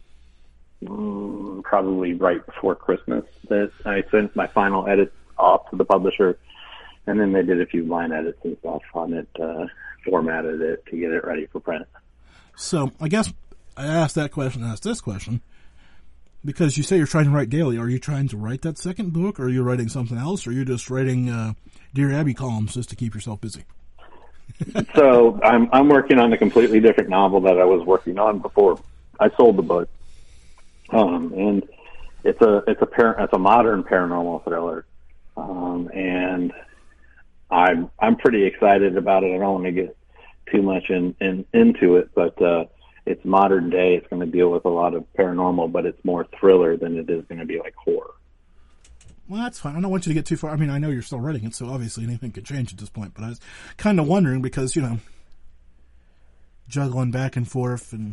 mm, probably right before Christmas that I sent my final edit off to the publisher, and then they did a few line edits and stuff on it, uh, formatted it to get it ready for print. So I guess I asked that question, I asked this question, because you say you're trying to write daily. Are you trying to write that second book, or are you writing something else, or are you just writing uh, Dear Abby columns just to keep yourself busy? So I'm I'm working on a completely different novel that I was working on before I sold the book, um, and it's a it's a par- it's a modern paranormal thriller, um, and I'm I'm pretty excited about it. I don't want to get too much in, in into it, but uh, it's modern day. It's going to deal with a lot of paranormal, but it's more thriller than it is going to be like horror. Well, that's fine. I don't want you to get too far. I mean, I know you're still writing it, so obviously anything could change at this point, but I was kind of wondering because, you know, juggling back and forth, and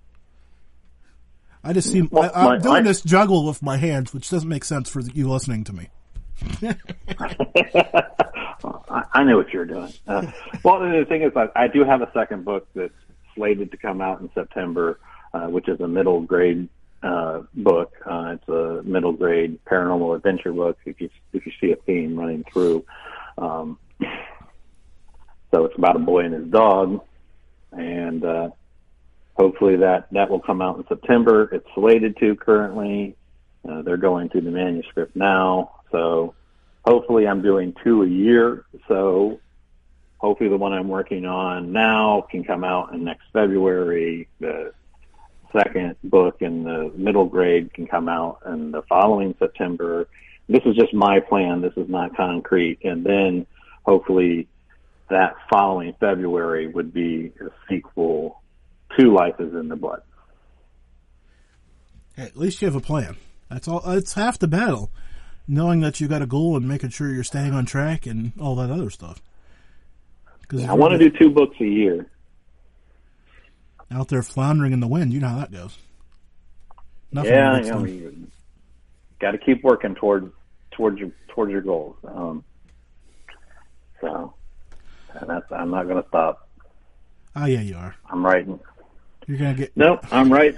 I just seem, well, I, I'm my, doing I, this juggle with my hands, which doesn't make sense for you listening to me. I, I know what you're doing. Uh, well, the thing is, I, I do have a second book that's slated to come out in September, uh, which is a middle grade uh, book. Uh, it's a middle grade paranormal adventure book. If you if you see a theme running through, um, so it's about a boy and his dog, and uh, hopefully that that will come out in September. It's slated to currently. Uh, they're going through the manuscript now, so hopefully I'm doing two a year. So hopefully the one I'm working on now can come out in next February. The second book in the middle grade can come out in the following September. This is just my plan. This is not concrete. And then hopefully that following February would be a sequel to Life is in the Blood. Hey, at least you have a plan. That's all. It's half the battle, knowing that you got a goal and making sure you're staying on track and all that other stuff. Yeah, I want to do two books a year. Out there floundering in the wind, you know how that goes. Nothing yeah, you know, you got to keep working toward towards your towards your goals. Um, so, and that's I'm not going to stop. Oh yeah, you are. I'm writing. You're gonna get. Nope, I'm right.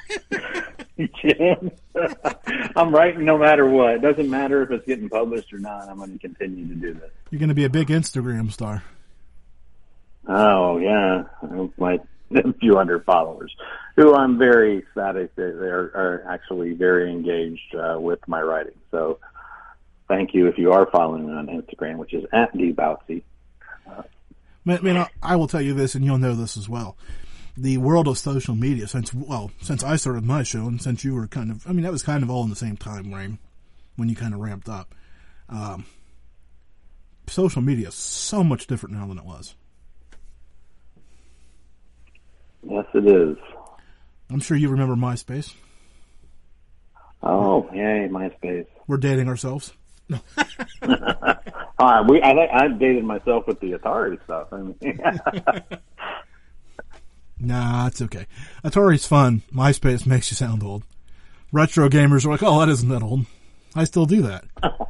I'm writing no matter what. It doesn't matter if it's getting published or not. I'm going to continue to do this. You're going to be a big Instagram star. Oh yeah, my a few hundred followers, who I'm very ecstatic that they are, are actually very engaged uh, with my writing. So thank you if you are following me on Instagram, which is at dboutsy. Uh, I mean, I will tell you this, and you'll know this as well. The world of social media, since well, since I started my show, and since you were kind of, I mean, that was kind of all in the same time frame when you kind of ramped up. Um, social media is so much different now than it was. Yes, it is. I'm sure you remember MySpace. Oh, yay, MySpace. We're dating ourselves. No. uh, we, I, I dated myself with the Atari stuff. I mean, nah, it's okay. Atari's fun. MySpace makes you sound old. Retro gamers are like, oh, that isn't that old. I still do that.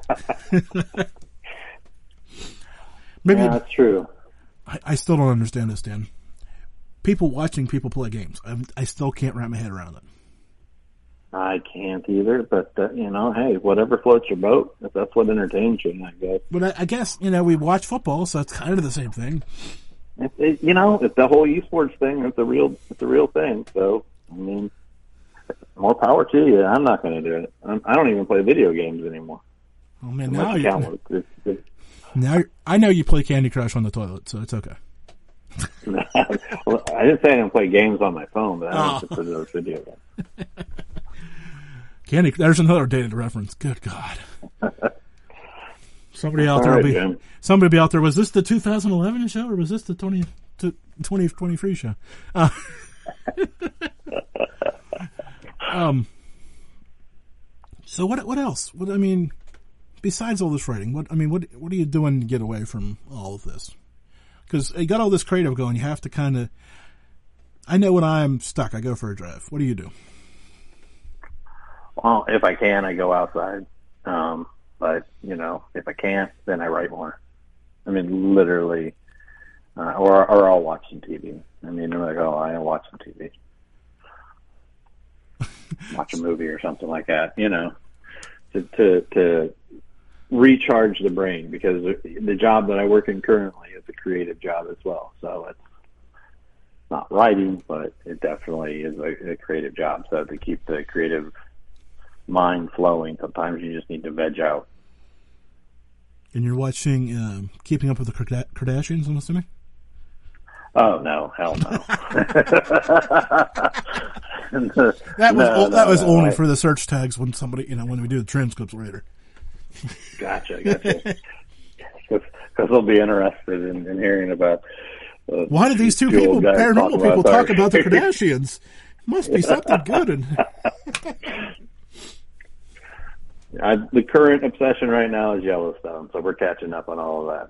Maybe yeah, that's true. I, I still don't understand this, Dan. People watching people play games. I, I still can't wrap my head around it. I can't either, but, uh, you know, hey, whatever floats your boat, if that's what entertains you, I guess. But I, I guess, you know, we watch football, so it's kind of the same thing. It, it, you know, it's the whole esports thing. It's a real, it's a real thing. So, I mean, more power to you. I'm not going to do it. I'm, I don't even play video games anymore. Oh man, now you it's, it's, now you're, I know you play Candy Crush on the toilet, so it's okay. Well, I didn't say I didn't play games on my phone, but I don't oh. consider those video games. Candy, there's another dated reference. Good God. Somebody out there right, will be, Jim. somebody be out there. Was this the two thousand eleven show or was this the twenty, twenty twenty-three show? Uh, um. So what? What else? What I mean, besides all this writing, what I mean, what what are you doing to get away from all of this? Because you got all this creative going. You have to kind of. I know when I'm stuck, I go for a drive. What do you do? Well, if I can, I go outside. Um, but, you know, if I can't, then I write more. I mean, literally, uh, or or I'll watch some T V. I mean, I'm like, oh, I'll watch some T V, watch a movie or something like that. You know, to to to recharge the brain, because the job that I work in currently is a creative job as well. So it's not writing, but it definitely is a, a creative job. So to keep the creative mind flowing, sometimes you just need to veg out. And you're watching um, Keeping Up with the Kardashians, I'm assuming? Oh, no, hell no. that was no, o- that no, was no, only I, for the search tags when somebody, you know, when we do the transcripts later. Gotcha, gotcha. Because they'll be interested in, in hearing about. Uh, Why did these two people, paranormal talk people, talk about the Kardashians? Must be something good. And I, the current obsession right now is Yellowstone, so we're catching up on all of that.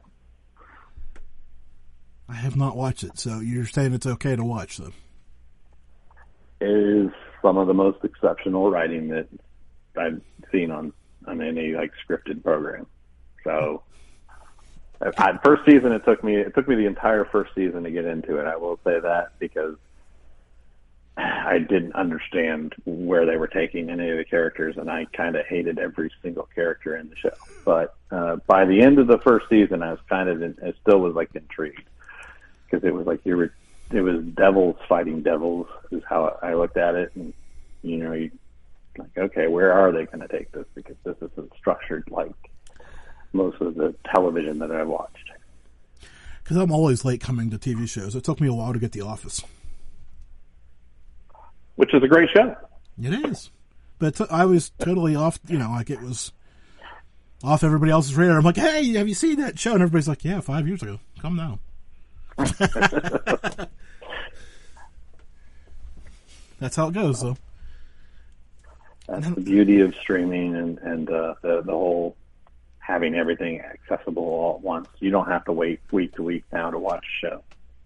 I have not watched it, so you're saying it's okay to watch, though. It is some of the most exceptional writing that I've seen on, on any like scripted program. So, I, first season it took me it took me the entire first season to get into it. I will say that, because I didn't understand where they were taking any of the characters, and I kind of hated every single character in the show. But uh, by the end of the first season, I was kind of in, I still was like intrigued, because it was like you were, it was devils fighting devils is how I looked at it, and you know, you like, okay, where are they going to take this? Because this isn't structured like most of the television that I've watched. Because I'm always late coming to T V shows. It took me a while to get The Office. Which is a great show. It is. But t- I was totally off, you know, like it was off everybody else's radar. I'm like, hey, have you seen that show? And everybody's like, yeah, five years ago. Come now. That's how it goes, though. That's the beauty of streaming and, and uh, the, the whole having everything accessible all at once. You don't have to wait week to week now to watch a show.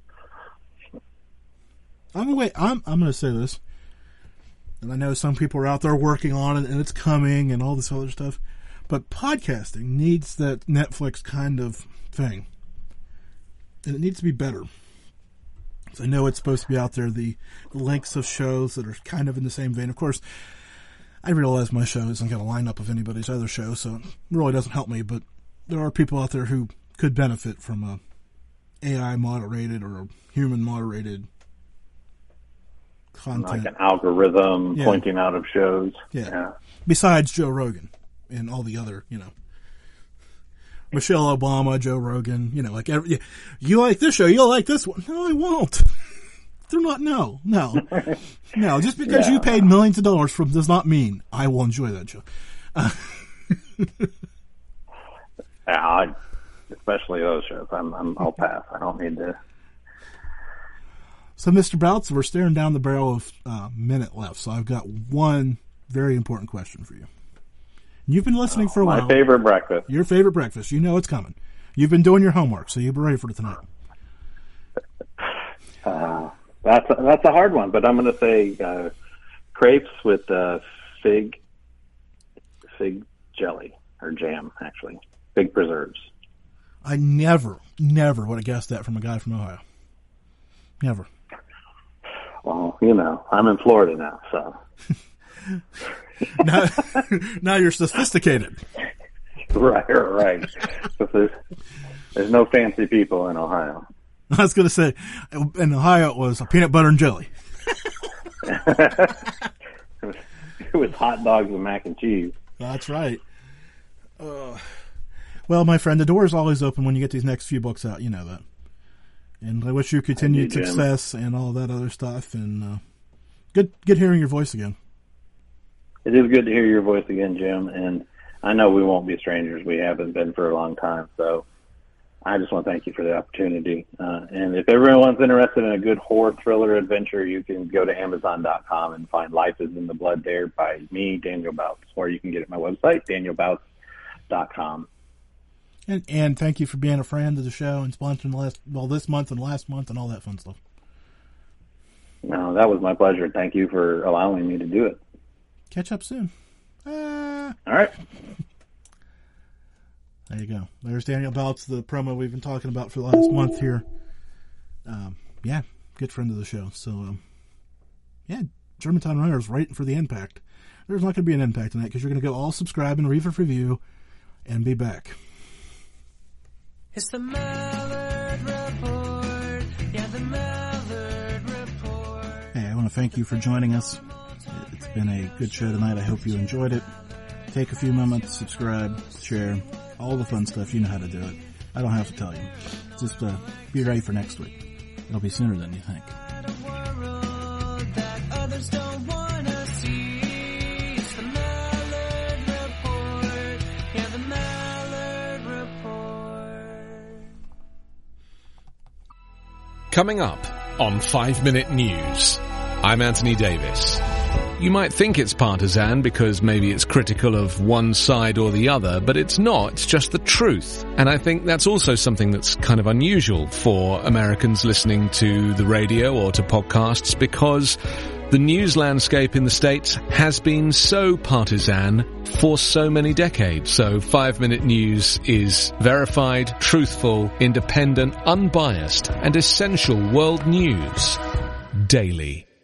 I'm gonna wait. I'm I'm gonna say this, and I know some people are out there working on it, and it's coming, and all this other stuff. But podcasting needs that Netflix kind of thing, and it needs to be better. So I know it's supposed to be out there. The, the links of shows that are kind of in the same vein. Of course, I realize my show isn't got a lineup of anybody's other show, so it really doesn't help me. But there are people out there who could benefit from a A I moderated or a human moderated content. Like an algorithm yeah. pointing out of shows. Yeah. yeah. Besides Joe Rogan and all the other, you know, Michelle Obama, Joe Rogan, you know, like every, you like this show, you'll like this one. No, I won't. They're not, no, no, no. Just because yeah. you paid millions of dollars for them does not mean I will enjoy that show. Uh, yeah, I, especially those shows. I'm, I'm, I'll pass. I don't need to. So, Mister Bouts, we're staring down the barrel of a uh, minute left. So, I've got one very important question for you. You've been listening for a My while. My favorite breakfast. Your favorite breakfast. You know it's coming. You've been doing your homework, so you'll be ready for it tonight. Uh, that's a, that's a hard one, but I'm going to say uh, crepes with uh, fig fig jelly or jam, actually, fig preserves. I never, never would have guessed that from a guy from Ohio. Never. Well, you know, I'm in Florida now, so. now, now you're sophisticated. Right, right. there's, there's no fancy people in Ohio. I was going to say, in Ohio it was a peanut butter and jelly. It was hot dogs and mac and cheese. That's right. Uh, well, my friend, the door is always open when you get these next few books out. You know that. And I wish you continued you, success and all that other stuff. And uh, good, good hearing your voice again. It is good to hear your voice again, Jim. And I know we won't be strangers. We haven't been for a long time. So I just want to thank you for the opportunity. Uh, and if everyone's interested in a good horror thriller adventure, you can go to Amazon dot com and find Life is in the Blood there by me, Daniel Bouts. Or you can get it at my website, Daniel Bouts dot com. And, and thank you for being a friend of the show and sponsoring the last, well, this month and last month and all that fun stuff. No, that was my pleasure. Thank you for allowing me to do it. Catch up soon. Uh, all right. There you go. There's Daniel Bouts, the promo we've been talking about for the last month here. um, yeah, good friend of the show. So, um, yeah, Germantown Runners right for the impact. There's not going to be an impact tonight because you're going to go all subscribe and read review and be back. It's the Mallard Report. Yeah, the Mallard Report. Hey, I want to thank you for joining us. It's been a good show tonight. I hope you enjoyed it. Take a few moments, subscribe, share, all the fun stuff. You know how to do it. I don't have to tell you. Just uh, be ready for next week. It'll be sooner than you think. Coming up on five minute News, I'm Anthony Davis. You might think it's partisan because maybe it's critical of one side or the other, but it's not. It's just the truth. And I think that's also something that's kind of unusual for Americans listening to the radio or to podcasts, because the news landscape in the States has been so partisan for so many decades. So five minute News is verified, truthful, independent, unbiased, and essential world news daily.